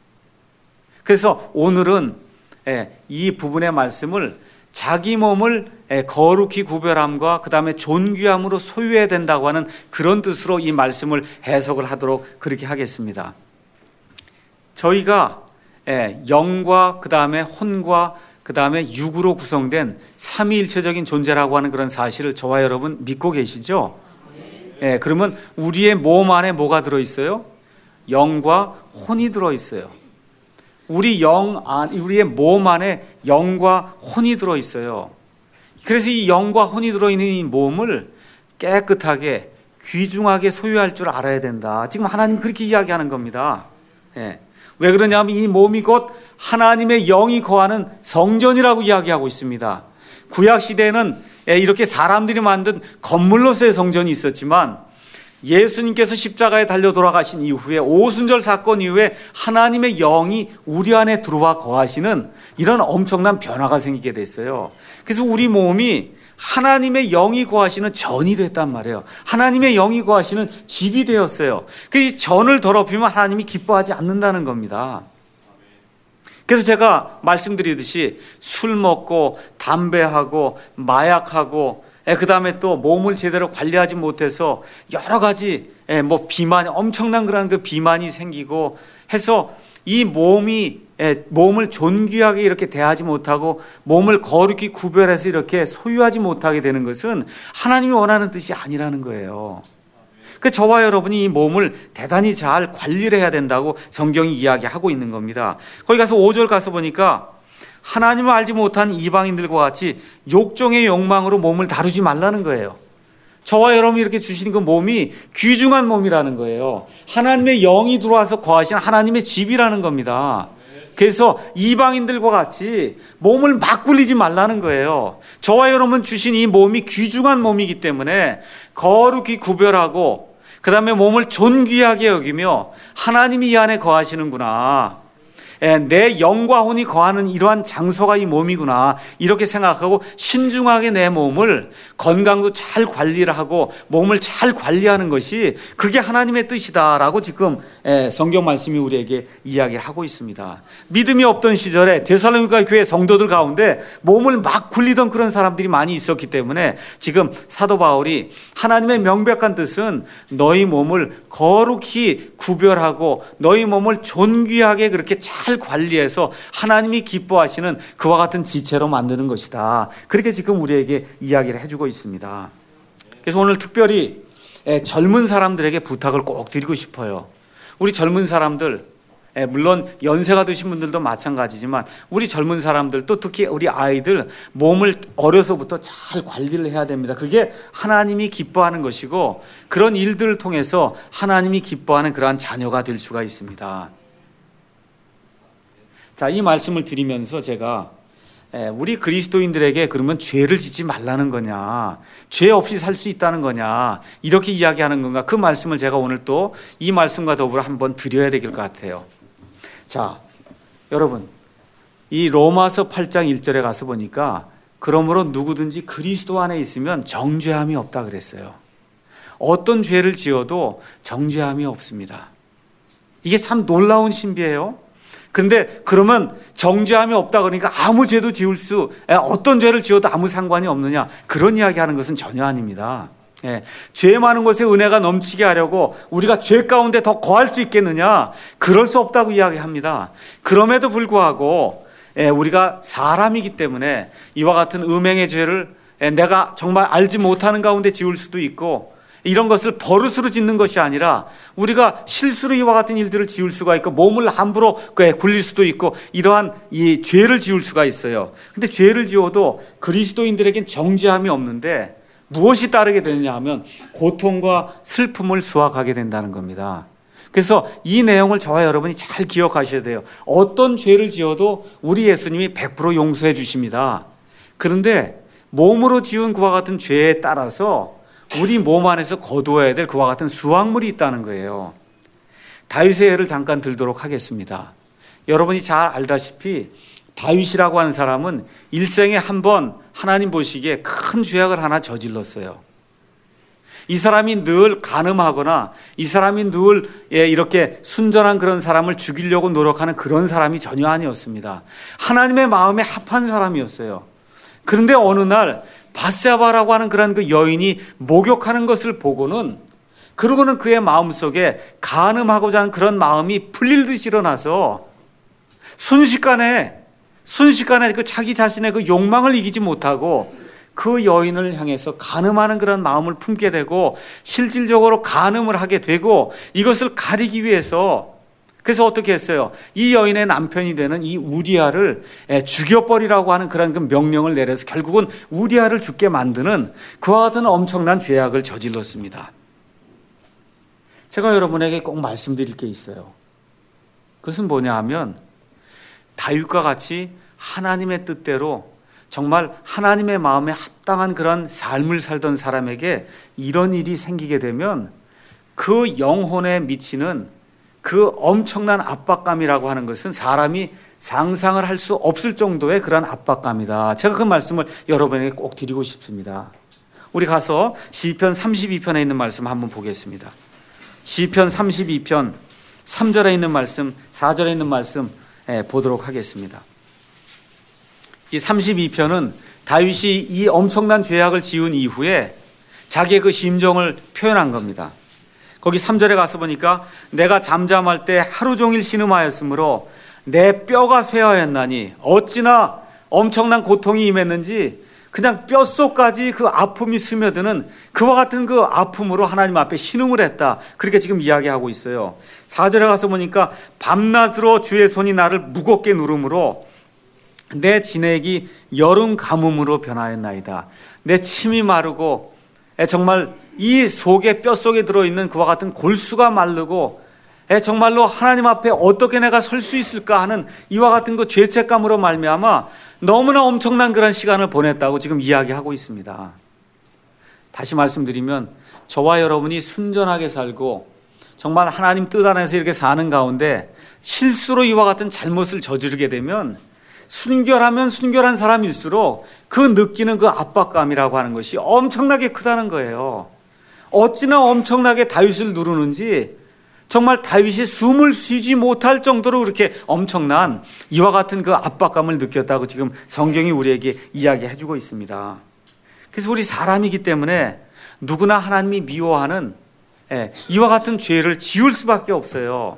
그래서 오늘은 이 부분의 말씀을 자기 몸을 거룩히 구별함과 그 다음에 존귀함으로 소유해야 된다고 하는 그런 뜻으로 이 말씀을 해석을 하도록 그렇게 하겠습니다. 저희가 영과 그 다음에 혼과 그 그 다음에 육으로 구성된 삼위일체적인 존재라고 하는 그런 사실을 저와 여러분 믿고 계시죠? 예, 그러면 우리의 몸 안에 뭐가 들어있어요? 영과 혼이 들어있어요. 우리의 몸 안에 영과 혼이 들어있어요. 그래서 이 영과 혼이 들어있는 이 몸을 깨끗하게 귀중하게 소유할 줄 알아야 된다. 지금 하나님 그렇게 이야기하는 겁니다. 예. 왜 그러냐면 이 몸이 곧 하나님의 영이 거하는 성전이라고 이야기하고 있습니다. 구약 시대에는 이렇게 사람들이 만든 건물로서의 성전이 있었지만 예수님께서 십자가에 달려 돌아가신 이후에 오순절 사건 이후에 하나님의 영이 우리 안에 들어와 거하시는 이런 엄청난 변화가 생기게 됐어요. 그래서 우리 몸이 하나님의 영이 거하시는 전이 됐단 말이에요. 하나님의 영이 거하시는 집이 되었어요. 그 전을 더럽히면 하나님이 기뻐하지 않는다는 겁니다. 그래서 제가 말씀드리듯이 술 먹고 담배하고 마약하고 그 다음에 또 몸을 제대로 관리하지 못해서 여러 가지 비만이 엄청난 그런 그 비만이 생기고 해서 이 몸을 존귀하게 이렇게 대하지 못하고 몸을 거룩히 구별해서 이렇게 소유하지 못하게 되는 것은 하나님이 원하는 뜻이 아니라는 거예요. 그 저와 여러분이 이 몸을 대단히 잘 관리를 해야 된다고 성경이 이야기하고 있는 겁니다. 거기 가서 5절 가서 보니까 하나님을 알지 못한 이방인들과 같이 욕정의 욕망으로 몸을 다루지 말라는 거예요. 저와 여러분이 이렇게 주시는 그 몸이 귀중한 몸이라는 거예요. 하나님의 영이 들어와서 거하시는 하나님의 집이라는 겁니다. 그래서 이방인들과 같이 몸을 막 굴리지 말라는 거예요. 저와 여러분 주신 이 몸이 귀중한 몸이기 때문에 거룩히 구별하고 그 다음에 몸을 존귀하게 여기며 하나님이 이 안에 거하시는구나, 내 영과 혼이 거하는 이러한 장소가 이 몸이구나 이렇게 생각하고 신중하게 내 몸을 건강도 잘 관리를 하고 몸을 잘 관리하는 것이 그게 하나님의 뜻이다라고 지금 성경 말씀이 우리에게 이야기하고 있습니다. 믿음이 없던 시절에 데살로니가 교회 성도들 가운데 몸을 막 굴리던 그런 사람들이 많이 있었기 때문에 지금 사도 바울이 하나님의 명백한 뜻은 너희 몸을 거룩히 구별하고 너희 몸을 존귀하게 그렇게 잘 관리해서 하나님이 기뻐하시는 그와 같은 지체로 만드는 것이다. 그렇게 지금 우리에게 이야기를 해주고 있습니다. 그래서 오늘 특별히 젊은 사람들에게 부탁을 꼭 드리고 싶어요. 우리 젊은 사람들, 물론 연세가 드신 분들도 마찬가지지만 우리 젊은 사람들 또 특히 우리 아이들 몸을 어려서부터 잘 관리를 해야 됩니다. 그게 하나님이 기뻐하는 것이고 그런 일들을 통해서 하나님이 기뻐하는 그러한 자녀가 될 수가 있습니다. 자, 이 말씀을 드리면서 제가 우리 그리스도인들에게 그러면 죄를 짓지 말라는 거냐, 죄 없이 살 수 있다는 거냐 이렇게 이야기하는 건가, 그 말씀을 제가 오늘 또 이 말씀과 더불어 한번 드려야 될 것 같아요. 자, 여러분, 이 로마서 8장 1절에 가서 보니까 그러므로 누구든지 그리스도 안에 있으면 정죄함이 없다 그랬어요. 어떤 죄를 지어도 정죄함이 없습니다. 이게 참 놀라운 신비예요. 그런데 그러면 정죄함이 없다 그러니까 아무 죄도 어떤 죄를 지어도 아무 상관이 없느냐, 그런 이야기하는 것은 전혀 아닙니다. 죄 많은 곳에 은혜가 넘치게 하려고 우리가 죄 가운데 더 거할 수 있겠느냐, 그럴 수 없다고 이야기합니다. 그럼에도 불구하고 우리가 사람이기 때문에 이와 같은 음행의 죄를 내가 정말 알지 못하는 가운데 지을 수도 있고, 이런 것을 버릇으로 짓는 것이 아니라 우리가 실수로 이와 같은 일들을 지을 수가 있고 몸을 함부로 굴릴 수도 있고 이러한 이 죄를 지을 수가 있어요. 근데 죄를 지어도 그리스도인들에겐 정죄함이 없는데 무엇이 따르게 되느냐 하면 고통과 슬픔을 수확하게 된다는 겁니다. 그래서 이 내용을 저와 여러분이 잘 기억하셔야 돼요. 어떤 죄를 지어도 우리 예수님이 100% 용서해 주십니다. 그런데 몸으로 지은 그와 같은 죄에 따라서 우리 몸 안에서 거두어야 될 그와 같은 수확물이 있다는 거예요. 다윗의 예를 잠깐 들도록 하겠습니다. 여러분이 잘 알다시피 다윗이라고 하는 사람은 일생에 한 번 하나님 보시기에 큰 죄악을 하나 저질렀어요. 이 사람이 늘 간음하거나 이 사람이 늘 이렇게 순전한 그런 사람을 죽이려고 노력하는 그런 사람이 전혀 아니었습니다. 하나님의 마음에 합한 사람이었어요. 그런데 어느 날 바세바라고 하는 그런 그 여인이 목욕하는 것을 보고는, 그러고는 그의 마음속에 간음하고자 하는 그런 마음이 풀릴 듯이 일어나서 순식간에 그 자기 자신의 그 욕망을 이기지 못하고 그 여인을 향해서 간음하는 그런 마음을 품게 되고 실질적으로 간음을 하게 되고 이것을 가리기 위해서 그래서 어떻게 했어요? 이 여인의 남편이 되는 이 우리아를 죽여버리라고 하는 그런 그 명령을 내려서 결국은 우리아를 죽게 만드는 그와 같은 엄청난 죄악을 저질렀습니다. 제가 여러분에게 꼭 말씀드릴 게 있어요. 그것은 뭐냐 하면 다윗과 같이 하나님의 뜻대로 정말 하나님의 마음에 합당한 그런 삶을 살던 사람에게 이런 일이 생기게 되면 그 영혼에 미치는 그 엄청난 압박감이라고 하는 것은 사람이 상상을 할 수 없을 정도의 그런 압박감이다. 제가 그 말씀을 여러분에게 꼭 드리고 싶습니다. 우리 가서 시편 32편에 있는 말씀 한번 보겠습니다. 시편 32편 3절에 있는 말씀, 4절에 있는 말씀 보도록 하겠습니다. 이 32편은 다윗이 이 엄청난 죄악을 지은 이후에 자기의 그 심정을 표현한 겁니다. 거기 3절에 가서 보니까 내가 잠잠할 때 하루 종일 신음하였으므로 내 뼈가 쇠하였나니 어찌나 엄청난 고통이 임했는지 그냥 뼛속까지 그 아픔이 스며드는 그와 같은 그 아픔으로 하나님 앞에 신음을 했다. 그렇게 지금 이야기하고 있어요. 4절에 가서 보니까 밤낮으로 주의 손이 나를 무겁게 누름으로 내 진액이 여름 가뭄으로 변하였나이다. 내 침이 마르고 정말 이 속에 뼛속에 들어있는 그와 같은 골수가 마르고 정말로 하나님 앞에 어떻게 내가 설 수 있을까 하는 이와 같은 그 죄책감으로 말미암아 너무나 엄청난 그런 시간을 보냈다고 지금 이야기하고 있습니다. 다시 말씀드리면 저와 여러분이 순전하게 살고 정말 하나님 뜻 안에서 이렇게 사는 가운데 실수로 이와 같은 잘못을 저지르게 되면 순결하면 순결한 사람일수록 그 느끼는 그 압박감이라고 하는 것이 엄청나게 크다는 거예요. 어찌나 엄청나게 다윗을 누르는지 정말 다윗이 숨을 쉬지 못할 정도로 그렇게 엄청난 이와 같은 그 압박감을 느꼈다고 지금 성경이 우리에게 이야기해 주고 있습니다. 그래서 우리 사람이기 때문에 누구나 하나님이 미워하는 이와 같은 죄를 지을 수밖에 없어요.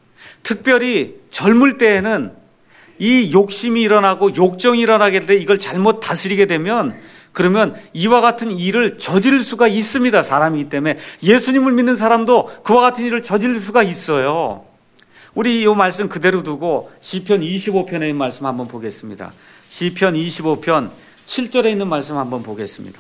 특별히 젊을 때에는 이 욕심이 일어나고 욕정이 일어나게 돼 이걸 잘못 다스리게 되면 그러면 이와 같은 일을 저지를 수가 있습니다. 사람이기 때문에 예수님을 믿는 사람도 그와 같은 일을 저지를 수가 있어요. 우리 이 말씀 그대로 두고 시편 25편에 있는 말씀 한번 보겠습니다. 시편 25편 7절에 있는 말씀 한번 보겠습니다.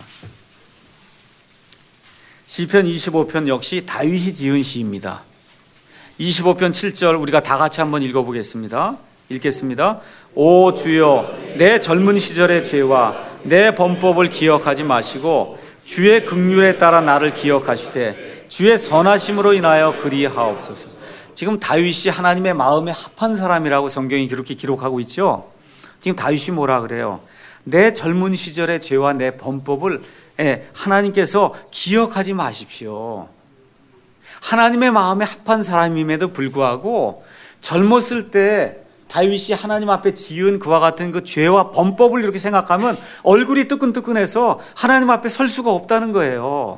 시편 25편 역시 다윗이 지은 시입니다. 25편 7절 우리가 다 같이 한번 읽어보겠습니다. 읽겠습니다. 오 주여 내 젊은 시절의 죄와 내 범법을 기억하지 마시고 주의 긍휼에 따라 나를 기억하시되 주의 선하심으로 인하여 그리하옵소서. 지금 다윗이 하나님의 마음에 합한 사람이라고 성경이 그렇게 기록하고 있죠. 지금 다윗이 뭐라 그래요? 내 젊은 시절의 죄와 내 범법을 하나님께서 기억하지 마십시오. 하나님의 마음에 합한 사람임에도 불구하고 젊었을 때 다윗이 하나님 앞에 지은 그와 같은 그 죄와 범법을 이렇게 생각하면 얼굴이 뜨끈뜨끈해서 하나님 앞에 설 수가 없다는 거예요.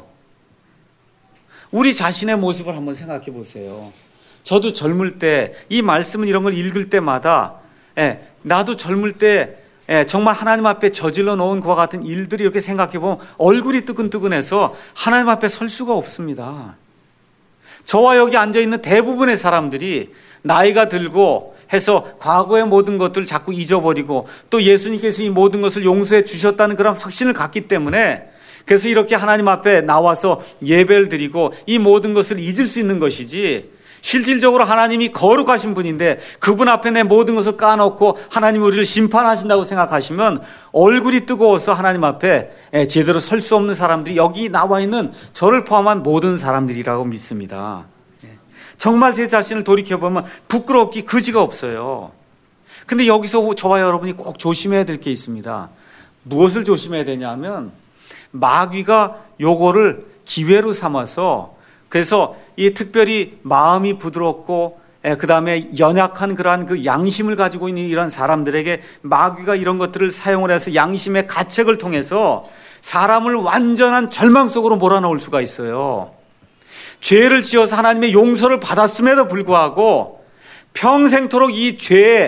우리 자신의 모습을 한번 생각해 보세요. 저도 젊을 때 이 말씀은 이런 걸 읽을 때마다 나도 젊을 때 정말 하나님 앞에 저질러 놓은 그와 같은 일들이 이렇게 생각해 보면 얼굴이 뜨끈뜨끈해서 하나님 앞에 설 수가 없습니다. 저와 여기 앉아있는 대부분의 사람들이 나이가 들고 해서 과거의 모든 것들을 자꾸 잊어버리고 또 예수님께서 이 모든 것을 용서해 주셨다는 그런 확신을 갖기 때문에 그래서 이렇게 하나님 앞에 나와서 예배를 드리고 이 모든 것을 잊을 수 있는 것이지, 실질적으로 하나님이 거룩하신 분인데 그분 앞에 내 모든 것을 까놓고 하나님이 우리를 심판하신다고 생각하시면 얼굴이 뜨거워서 하나님 앞에 제대로 설 수 없는 사람들이 여기 나와 있는 저를 포함한 모든 사람들이라고 믿습니다. 정말 제 자신을 돌이켜보면 부끄럽기 그지가 없어요. 근데 여기서 저와 여러분이 꼭 조심해야 될 게 있습니다. 무엇을 조심해야 되냐면 마귀가 요거를 기회로 삼아서, 그래서 이 특별히 마음이 부드럽고 그 다음에 연약한 그러한 그 양심을 가지고 있는 이런 사람들에게 마귀가 이런 것들을 사용을 해서 양심의 가책을 통해서 사람을 완전한 절망 속으로 몰아넣을 수가 있어요. 죄를 지어서 하나님의 용서를 받았음에도 불구하고 평생토록 이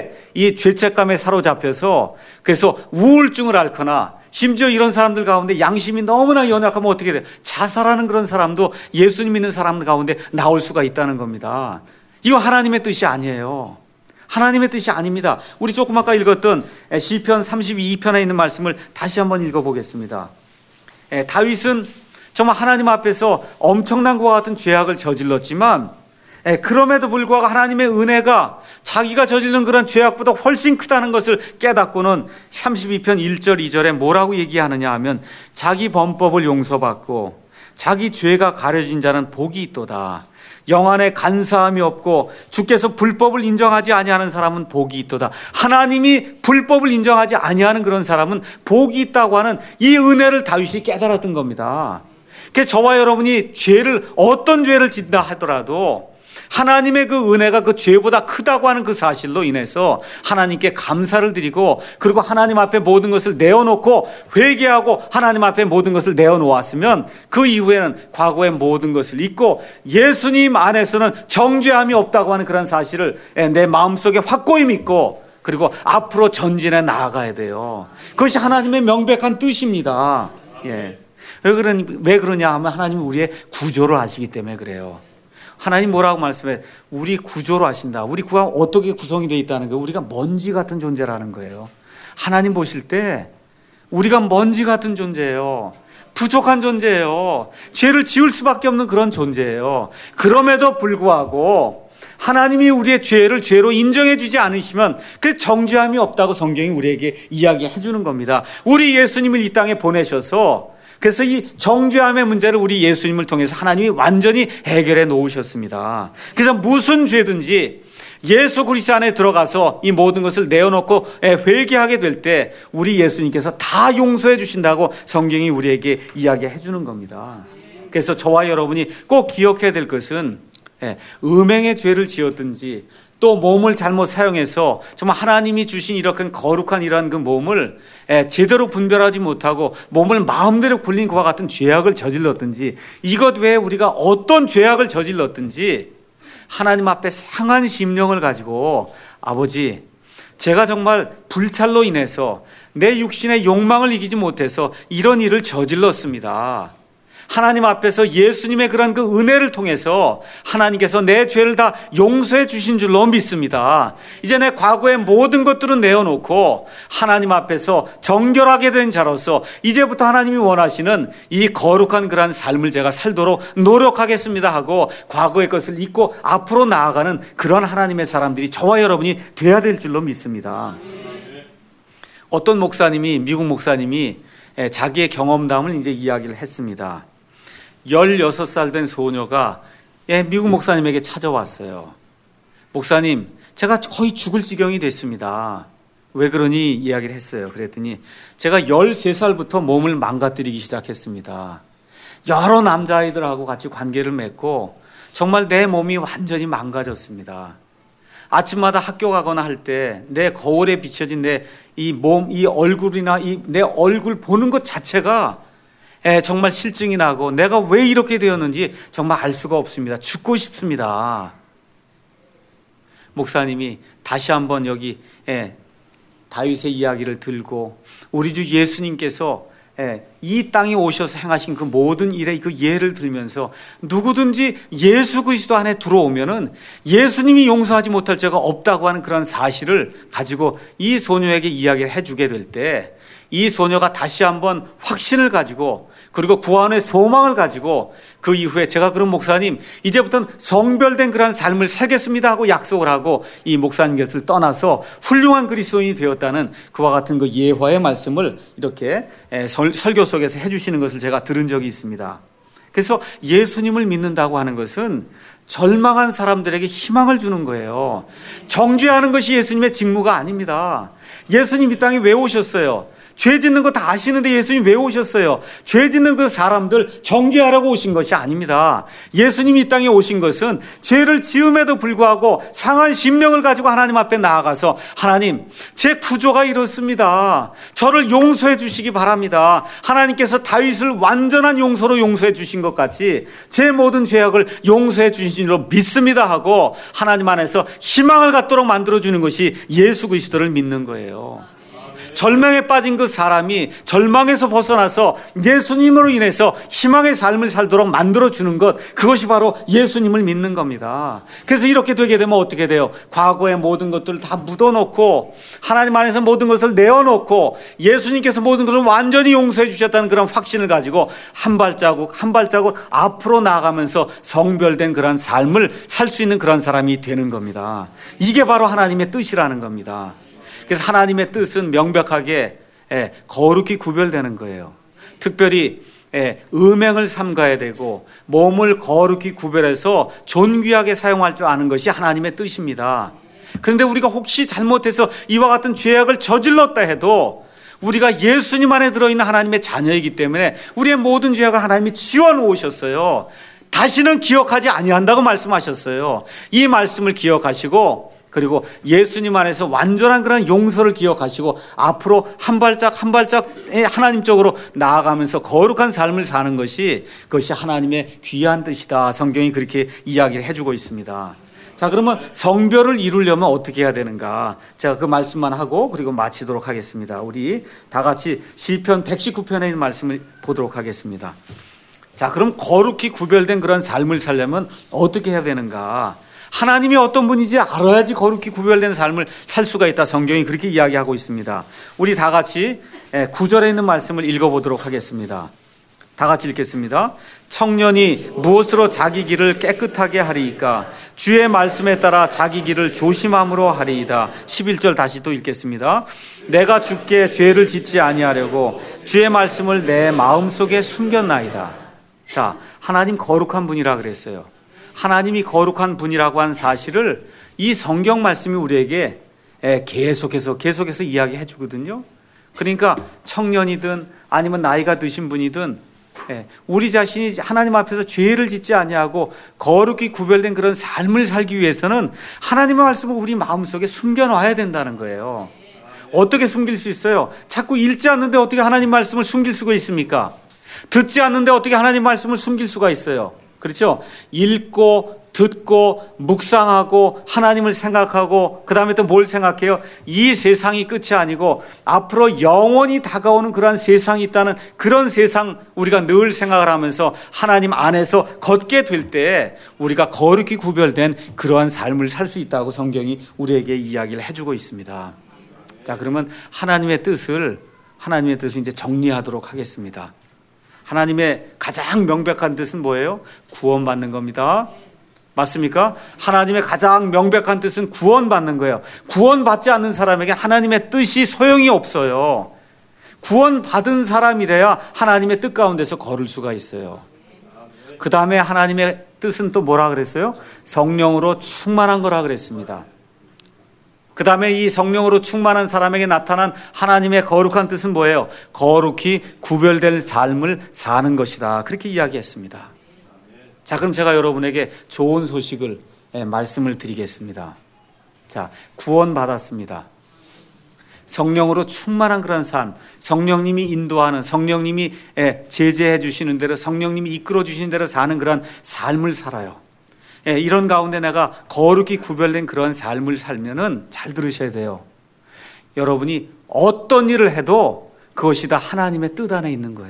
죄책감에 사로잡혀서 그래서 우울증을 앓거나 심지어 이런 사람들 가운데 양심이 너무나 연약하면 어떻게 돼요? 자살하는 그런 사람도 예수님 믿는 사람들 가운데 나올 수가 있다는 겁니다. 이거 하나님의 뜻이 아니에요. 하나님의 뜻이 아닙니다. 우리 조금 아까 읽었던 시편 32편에 있는 말씀을 다시 한번 읽어보겠습니다. 다윗은 정말 하나님 앞에서 엄청난 것과 같은 죄악을 저질렀지만 그럼에도 불구하고 하나님의 은혜가 자기가 저지른 그런 죄악보다 훨씬 크다는 것을 깨닫고는 32편 1절 2절에 뭐라고 얘기하느냐 하면 자기 범법을 용서받고 자기 죄가 가려진 자는 복이 있도다. 영안에 간사함이 없고 주께서 불법을 인정하지 아니하는 사람은 복이 있도다. 하나님이 불법을 인정하지 아니하는 그런 사람은 복이 있다고 하는 이 은혜를 다윗이 깨달았던 겁니다. 그래서 저와 여러분이 어떤 죄를 짓다 하더라도 하나님의 그 은혜가 그 죄보다 크다고 하는 그 사실로 인해서 하나님께 감사를 드리고 그리고 하나님 앞에 모든 것을 내어놓고 회개하고 하나님 앞에 모든 것을 내어놓았으면 그 이후에는 과거의 모든 것을 잊고 예수님 안에서는 정죄함이 없다고 하는 그런 사실을 내 마음속에 확고히 믿고 그리고 앞으로 전진해 나아가야 돼요. 그것이 하나님의 명백한 뜻입니다. 왜 그러냐 하면 하나님이 우리의 구조를 아시기 때문에 그래요. 하나님 뭐라고 말씀해? 우리 구조로 하신다. 우리 구가 어떻게 구성이 되어 있다는 거예요? 우리가 먼지 같은 존재라는 거예요. 하나님 보실 때 우리가 먼지 같은 존재예요. 부족한 존재예요. 죄를 지을 수밖에 없는 그런 존재예요. 그럼에도 불구하고 하나님이 우리의 죄를 죄로 인정해 주지 않으시면 그 정죄함이 없다고 성경이 우리에게 이야기해 주는 겁니다. 우리 예수님을 이 땅에 보내셔서 그래서 이 정죄함의 문제를 우리 예수님을 통해서 하나님이 완전히 해결해 놓으셨습니다. 그래서 무슨 죄든지 예수 그리스도 안에 들어가서 이 모든 것을 내어놓고 회개하게 될 때 우리 예수님께서 다 용서해 주신다고 성경이 우리에게 이야기해 주는 겁니다. 그래서 저와 여러분이 꼭 기억해야 될 것은 음행의 죄를 지었든지 또 몸을 잘못 사용해서 정말 하나님이 주신 이렇게 거룩한 이러한 그 몸을 제대로 분별하지 못하고 몸을 마음대로 굴린 그와 같은 죄악을 저질렀든지 이것 외에 우리가 어떤 죄악을 저질렀든지 하나님 앞에 상한 심령을 가지고 아버지 제가 정말 불찰로 인해서 내 육신의 욕망을 이기지 못해서 이런 일을 저질렀습니다. 하나님 앞에서 예수님의 그런 그 은혜를 통해서 하나님께서 내 죄를 다 용서해 주신 줄로 믿습니다. 이제 내 과거의 모든 것들은 내어놓고 하나님 앞에서 정결하게 된 자로서 이제부터 하나님이 원하시는 이 거룩한 그런 삶을 제가 살도록 노력하겠습니다 하고 과거의 것을 잊고 앞으로 나아가는 그런 하나님의 사람들이 저와 여러분이 돼야 될 줄로 믿습니다. 어떤 미국 목사님이 자기의 경험담을 이제 이야기를 했습니다. 16살 된 소녀가 미국 목사님에게 찾아왔어요. 목사님, 제가 거의 죽을 지경이 됐습니다. 왜 그러니 이야기를 했어요. 그랬더니 제가 13살부터 몸을 망가뜨리기 시작했습니다. 여러 남자아이들하고 같이 관계를 맺고 정말 내 몸이 완전히 망가졌습니다. 아침마다 학교 가거나 할 때 내 거울에 비춰진 내 이 몸, 이 얼굴이나 내 얼굴 보는 것 자체가 정말 실증이 나고 내가 왜 이렇게 되었는지 정말 알 수가 없습니다. 죽고 싶습니다. 목사님이 다시 한번 여기 다윗의 이야기를 들고 우리 주 예수님께서 이 땅에 오셔서 행하신 그 모든 일의 그 예를 들면서 누구든지 예수 그리스도 안에 들어오면은 예수님이 용서하지 못할 죄가 없다고 하는 그런 사실을 가지고 이 소녀에게 이야기를 해주게 될 때 이 소녀가 다시 한번 확신을 가지고 그리고 구원의 소망을 가지고 그 이후에 제가 그런 목사님 이제부터는 성별된 그런 삶을 살겠습니다 하고 약속을 하고 이 목사님 곁을 떠나서 훌륭한 그리스도인이 되었다는 그와 같은 그 예화의 말씀을 이렇게 설교 속에서 해주시는 것을 제가 들은 적이 있습니다. 그래서 예수님을 믿는다고 하는 것은 절망한 사람들에게 희망을 주는 거예요. 정죄하는 것이 예수님의 직무가 아닙니다. 예수님 이 땅에 왜 오셨어요? 죄 짓는 거 다 아시는데 예수님 왜 오셨어요? 죄 짓는 그 사람들 정죄하라고 오신 것이 아닙니다. 예수님이 이 땅에 오신 것은 죄를 지음에도 불구하고 상한 심령을 가지고 하나님 앞에 나아가서 하나님, 제 구조가 이렇습니다. 저를 용서해 주시기 바랍니다. 하나님께서 다윗을 완전한 용서로 용서해 주신 것 같이 제 모든 죄악을 용서해 주신 줄로 믿습니다 하고 하나님 안에서 희망을 갖도록 만들어주는 것이 예수 그리스도를 믿는 거예요. 절망에 빠진 그 사람이 절망에서 벗어나서 예수님으로 인해서 희망의 삶을 살도록 만들어주는 것, 그것이 바로 예수님을 믿는 겁니다. 그래서 이렇게 되게 되면 어떻게 돼요? 과거의 모든 것들을 다 묻어놓고 하나님 안에서 모든 것을 내어놓고 예수님께서 모든 것을 완전히 용서해 주셨다는 그런 확신을 가지고 한 발자국 한 발자국 앞으로 나아가면서 성별된 그런 삶을 살 수 있는 그런 사람이 되는 겁니다. 이게 바로 하나님의 뜻이라는 겁니다. 그래서 하나님의 뜻은 명백하게 거룩히 구별되는 거예요. 특별히 음행을 삼가야 되고 몸을 거룩히 구별해서 존귀하게 사용할 줄 아는 것이 하나님의 뜻입니다. 그런데 우리가 혹시 잘못해서 이와 같은 죄악을 저질렀다 해도 우리가 예수님 안에 들어있는 하나님의 자녀이기 때문에 우리의 모든 죄악을 하나님이 지워놓으셨어요. 다시는 기억하지 아니한다고 말씀하셨어요. 이 말씀을 기억하시고 그리고 예수님 안에서 완전한 그런 용서를 기억하시고 앞으로 한 발짝 한 발짝 하나님 쪽으로 나아가면서 거룩한 삶을 사는 것이 그것이 하나님의 귀한 뜻이다. 성경이 그렇게 이야기를 해주고 있습니다. 자, 그러면 성별을 이루려면 어떻게 해야 되는가? 제가 그 말씀만 하고 그리고 마치도록 하겠습니다. 우리 다 같이 시편 119편에 있는 말씀을 보도록 하겠습니다. 자, 그럼 거룩히 구별된 그런 삶을 살려면 어떻게 해야 되는가? 하나님이 어떤 분인지 알아야지 거룩히 구별된 삶을 살 수가 있다. 성경이 그렇게 이야기하고 있습니다. 우리 다 같이 9절에 있는 말씀을 읽어보도록 하겠습니다. 다 같이 읽겠습니다. 청년이 무엇으로 자기 길을 깨끗하게 하리이까? 주의 말씀에 따라 자기 길을 조심함으로 하리이다. 11절 다시 또 읽겠습니다. 내가 주께 죄를 짓지 아니하려고 주의 말씀을 내 마음속에 숨겼나이다. 자, 하나님 거룩한 분이라 그랬어요. 하나님이 거룩한 분이라고 한 사실을 이 성경 말씀이 우리에게 계속해서 이야기해 주거든요. 그러니까 청년이든 아니면 나이가 드신 분이든 우리 자신이 하나님 앞에서 죄를 짓지 아니하고 거룩히 구별된 그런 삶을 살기 위해서는 하나님의 말씀을 우리 마음속에 숨겨놔야 된다는 거예요. 어떻게 숨길 수 있어요? 자꾸 읽지 않는데 어떻게 하나님 말씀을 숨길 수가 있습니까? 듣지 않는데 어떻게 하나님 말씀을 숨길 수가 있어요? 그렇죠? 읽고 듣고 묵상하고 하나님을 생각하고 그 다음에 또 뭘 생각해요? 이 세상이 끝이 아니고 앞으로 영원히 다가오는 그러한 세상이 있다는 그런 세상 우리가 늘 생각을 하면서 하나님 안에서 걷게 될 때 우리가 거룩히 구별된 그러한 삶을 살 수 있다고 성경이 우리에게 이야기를 해주고 있습니다. 자, 그러면 하나님의 뜻을 이제 정리하도록 하겠습니다. 하나님의 가장 명백한 뜻은 뭐예요? 구원받는 겁니다. 맞습니까? 하나님의 가장 명백한 뜻은 구원받는 거예요. 구원받지 않는 사람에게 하나님의 뜻이 소용이 없어요. 구원받은 사람이래야 하나님의 뜻 가운데서 걸을 수가 있어요. 그 다음에 하나님의 뜻은 또 뭐라 그랬어요? 성령으로 충만한 거라 그랬습니다. 그 다음에 이 성령으로 충만한 사람에게 나타난 하나님의 거룩한 뜻은 뭐예요? 거룩히 구별된 삶을 사는 것이다. 그렇게 이야기했습니다. 자, 그럼 제가 여러분에게 좋은 소식을 말씀을 드리겠습니다. 자, 구원받았습니다. 성령으로 충만한 그런 삶, 성령님이 인도하는, 성령님이 제재해 주시는 대로, 성령님이 이끌어 주시는 대로 사는 그런 삶을 살아요. 이런 가운데 내가 거룩히 구별된 그런 삶을 살면은 잘 들으셔야 돼요. 여러분이 어떤 일을 해도 그것이 다 하나님의 뜻 안에 있는 거예요.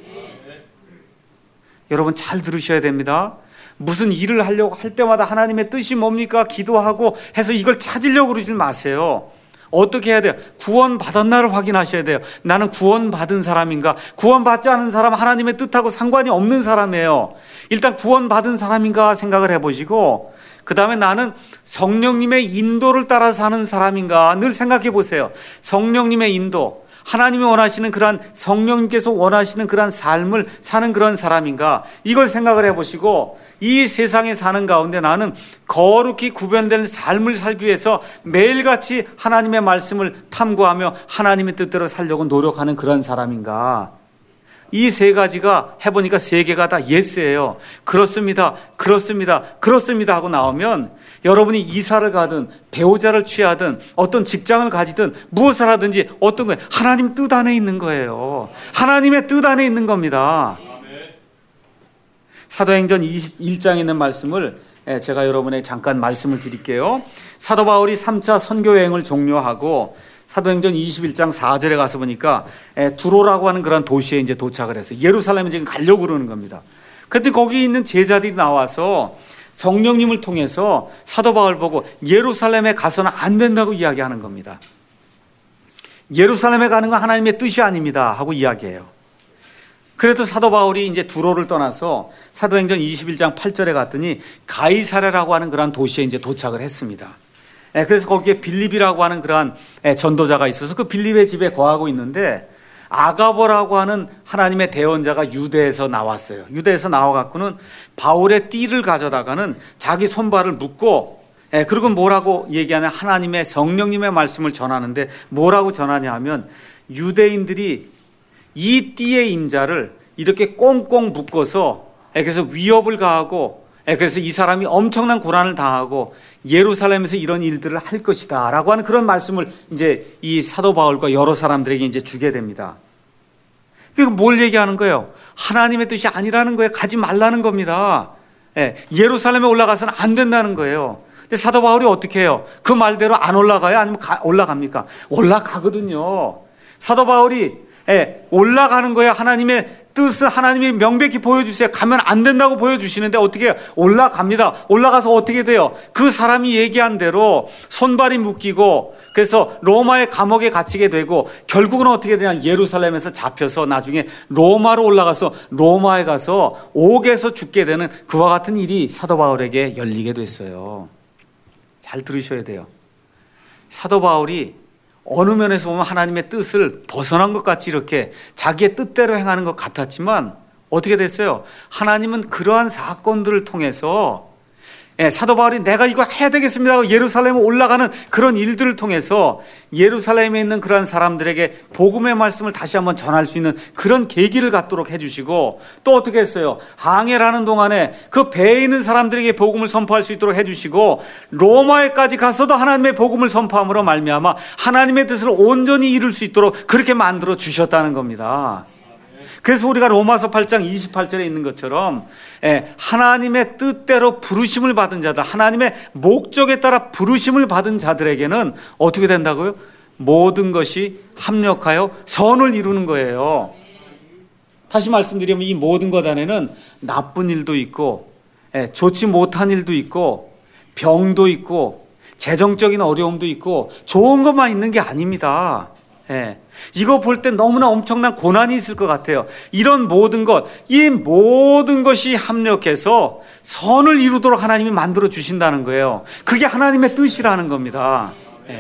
여러분 잘 들으셔야 됩니다. 무슨 일을 하려고 할 때마다 하나님의 뜻이 뭡니까? 기도하고 해서 이걸 찾으려고 그러지 마세요. 어떻게 해야 돼요? 구원받았나를 확인하셔야 돼요. 나는 구원받은 사람인가? 구원받지 않은 사람 하나님의 뜻하고 상관이 없는 사람이에요. 일단 구원받은 사람인가 생각을 해보시고 그 다음에 나는 성령님의 인도를 따라 사는 사람인가 늘 생각해 보세요. 성령님의 인도, 하나님이 원하시는 그러한 성령님께서 원하시는 그러한 삶을 사는 그런 사람인가? 이걸 생각을 해보시고 이 세상에 사는 가운데 나는 거룩히 구별된 삶을 살기 위해서 매일같이 하나님의 말씀을 탐구하며 하나님의 뜻대로 살려고 노력하는 그런 사람인가? 이 세 가지가 해보니까 세 개가 다 예스예요. 그렇습니다. 그렇습니다. 그렇습니다 하고 나오면 여러분이 이사를 가든 배우자를 취하든 어떤 직장을 가지든 무엇을 하든지 어떤 거예요? 하나님 뜻 안에 있는 거예요. 하나님의 뜻 안에 있는 겁니다. 사도행전 21장에 있는 말씀을 제가 여러분에게 잠깐 말씀을 드릴게요. 사도 바울이 3차 선교 여행을 종료하고 사도행전 21장 4절에 가서 보니까 두로라고 하는 그런 도시에 이제 도착을 해서 예루살렘에 지금 가려고 그러는 겁니다. 그랬더니 거기 있는 제자들이 나와서 성령님을 통해서 사도 바울 보고 예루살렘에 가서는 안 된다고 이야기하는 겁니다. 예루살렘에 가는 건 하나님의 뜻이 아닙니다 하고 이야기해요. 그래도 사도 바울이 이제 두로를 떠나서 사도행전 21장 8절에 갔더니 가이사랴라고 하는 그런 도시에 이제 도착을 했습니다. 그래서 거기에 빌립이라고 하는 그러한 전도자가 있어서 그 빌립의 집에 거하고 있는데 아가보라고 하는 하나님의 대언자가 유대에서 나왔어요. 유대에서 나와갖고는 바울의 띠를 가져다가는 자기 손발을 묶고 그리고 뭐라고 얘기하냐, 하나님의 성령님의 말씀을 전하는데 뭐라고 전하냐 하면 유대인들이 이 띠의 임자를 이렇게 꽁꽁 묶어서 그래서 위협을 가하고 그래서 이 사람이 엄청난 고난을 당하고 예루살렘에서 이런 일들을 할 것이다 라고 하는 그런 말씀을 이제 이 사도 바울과 여러 사람들에게 이제 주게 됩니다. 그리고 뭘 얘기하는 거예요? 하나님의 뜻이 아니라는 거예요. 가지 말라는 겁니다. 예루살렘에 올라가서는 안 된다는 거예요. 근데 사도 바울이 어떻게 해요? 그 말대로 안 올라가요? 아니면 올라갑니까? 올라가거든요. 사도 바울이 올라가는 거예요. 하나님의 뜻은 하나님이 명백히 보여주세요. 가면 안 된다고 보여주시는데 어떻게 해요? 올라갑니다. 올라가서 어떻게 돼요? 그 사람이 얘기한 대로 손발이 묶이고 그래서 로마의 감옥에 갇히게 되고 결국은 어떻게 되냐, 예루살렘에서 잡혀서 나중에 로마로 올라가서 로마에 가서 옥에서 죽게 되는 그와 같은 일이 사도 바울에게 열리게 됐어요. 잘 들으셔야 돼요. 사도 바울이 어느 면에서 보면 하나님의 뜻을 벗어난 것 같이 이렇게 자기의 뜻대로 행하는 것 같았지만 어떻게 됐어요? 하나님은 그러한 사건들을 통해서 사도 바울이 내가 이거 해야 되겠습니다 하고 예루살렘에 올라가는 그런 일들을 통해서 예루살렘에 있는 그러한 사람들에게 복음의 말씀을 다시 한번 전할 수 있는 그런 계기를 갖도록 해주시고 또 어떻게 했어요? 항해라는 동안에 그 배에 있는 사람들에게 복음을 선포할 수 있도록 해주시고 로마에까지 가서도 하나님의 복음을 선포함으로 말미암아 하나님의 뜻을 온전히 이룰 수 있도록 그렇게 만들어 주셨다는 겁니다. 그래서 우리가 로마서 8장 28절에 있는 것처럼 하나님의 뜻대로 부르심을 받은 자들, 하나님의 목적에 따라 부르심을 받은 자들에게는 어떻게 된다고요? 모든 것이 합력하여 선을 이루는 거예요. 다시 말씀드리면 이 모든 것 안에는 나쁜 일도 있고 좋지 못한 일도 있고 병도 있고 재정적인 어려움도 있고 좋은 것만 있는 게 아닙니다. 이거 볼 때 너무나 엄청난 고난이 있을 것 같아요. 이런 모든 것, 이 모든 것이 합력해서 선을 이루도록 하나님이 만들어 주신다는 거예요. 그게 하나님의 뜻이라는 겁니다.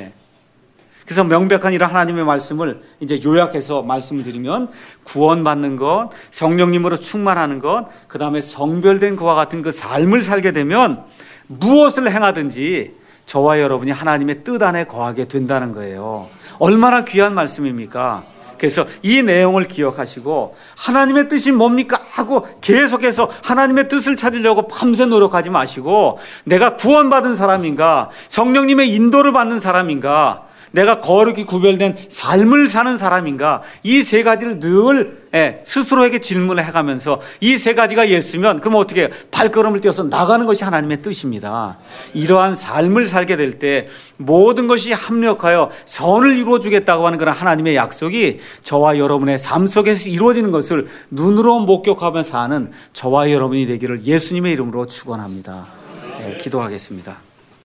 그래서 명백한 이런 하나님의 말씀을 이제 요약해서 말씀을 드리면 구원받는 것, 성령님으로 충만하는 것, 그 다음에 성별된 그와 같은 그 삶을 살게 되면 무엇을 행하든지 저와 여러분이 하나님의 뜻 안에 거하게 된다는 거예요. 얼마나 귀한 말씀입니까? 그래서 이 내용을 기억하시고 하나님의 뜻이 뭡니까 하고 계속해서 하나님의 뜻을 찾으려고 밤새 노력하지 마시고 내가 구원받은 사람인가, 성령님의 인도를 받는 사람인가, 내가 거룩히 구별된 삶을 사는 사람인가, 이 세 가지를 늘 스스로에게 질문을 해가면서 이 세 가지가 예수면 그럼 어떻게 해요? 발걸음을 띄어서 나가는 것이 하나님의 뜻입니다. 이러한 삶을 살게 될 때 모든 것이 합력하여 선을 이루어주겠다고 하는 그런 하나님의 약속이 저와 여러분의 삶 속에서 이루어지는 것을 눈으로 목격하며 사는 저와 여러분이 되기를 예수님의 이름으로 축원합니다. 기도하겠습니다.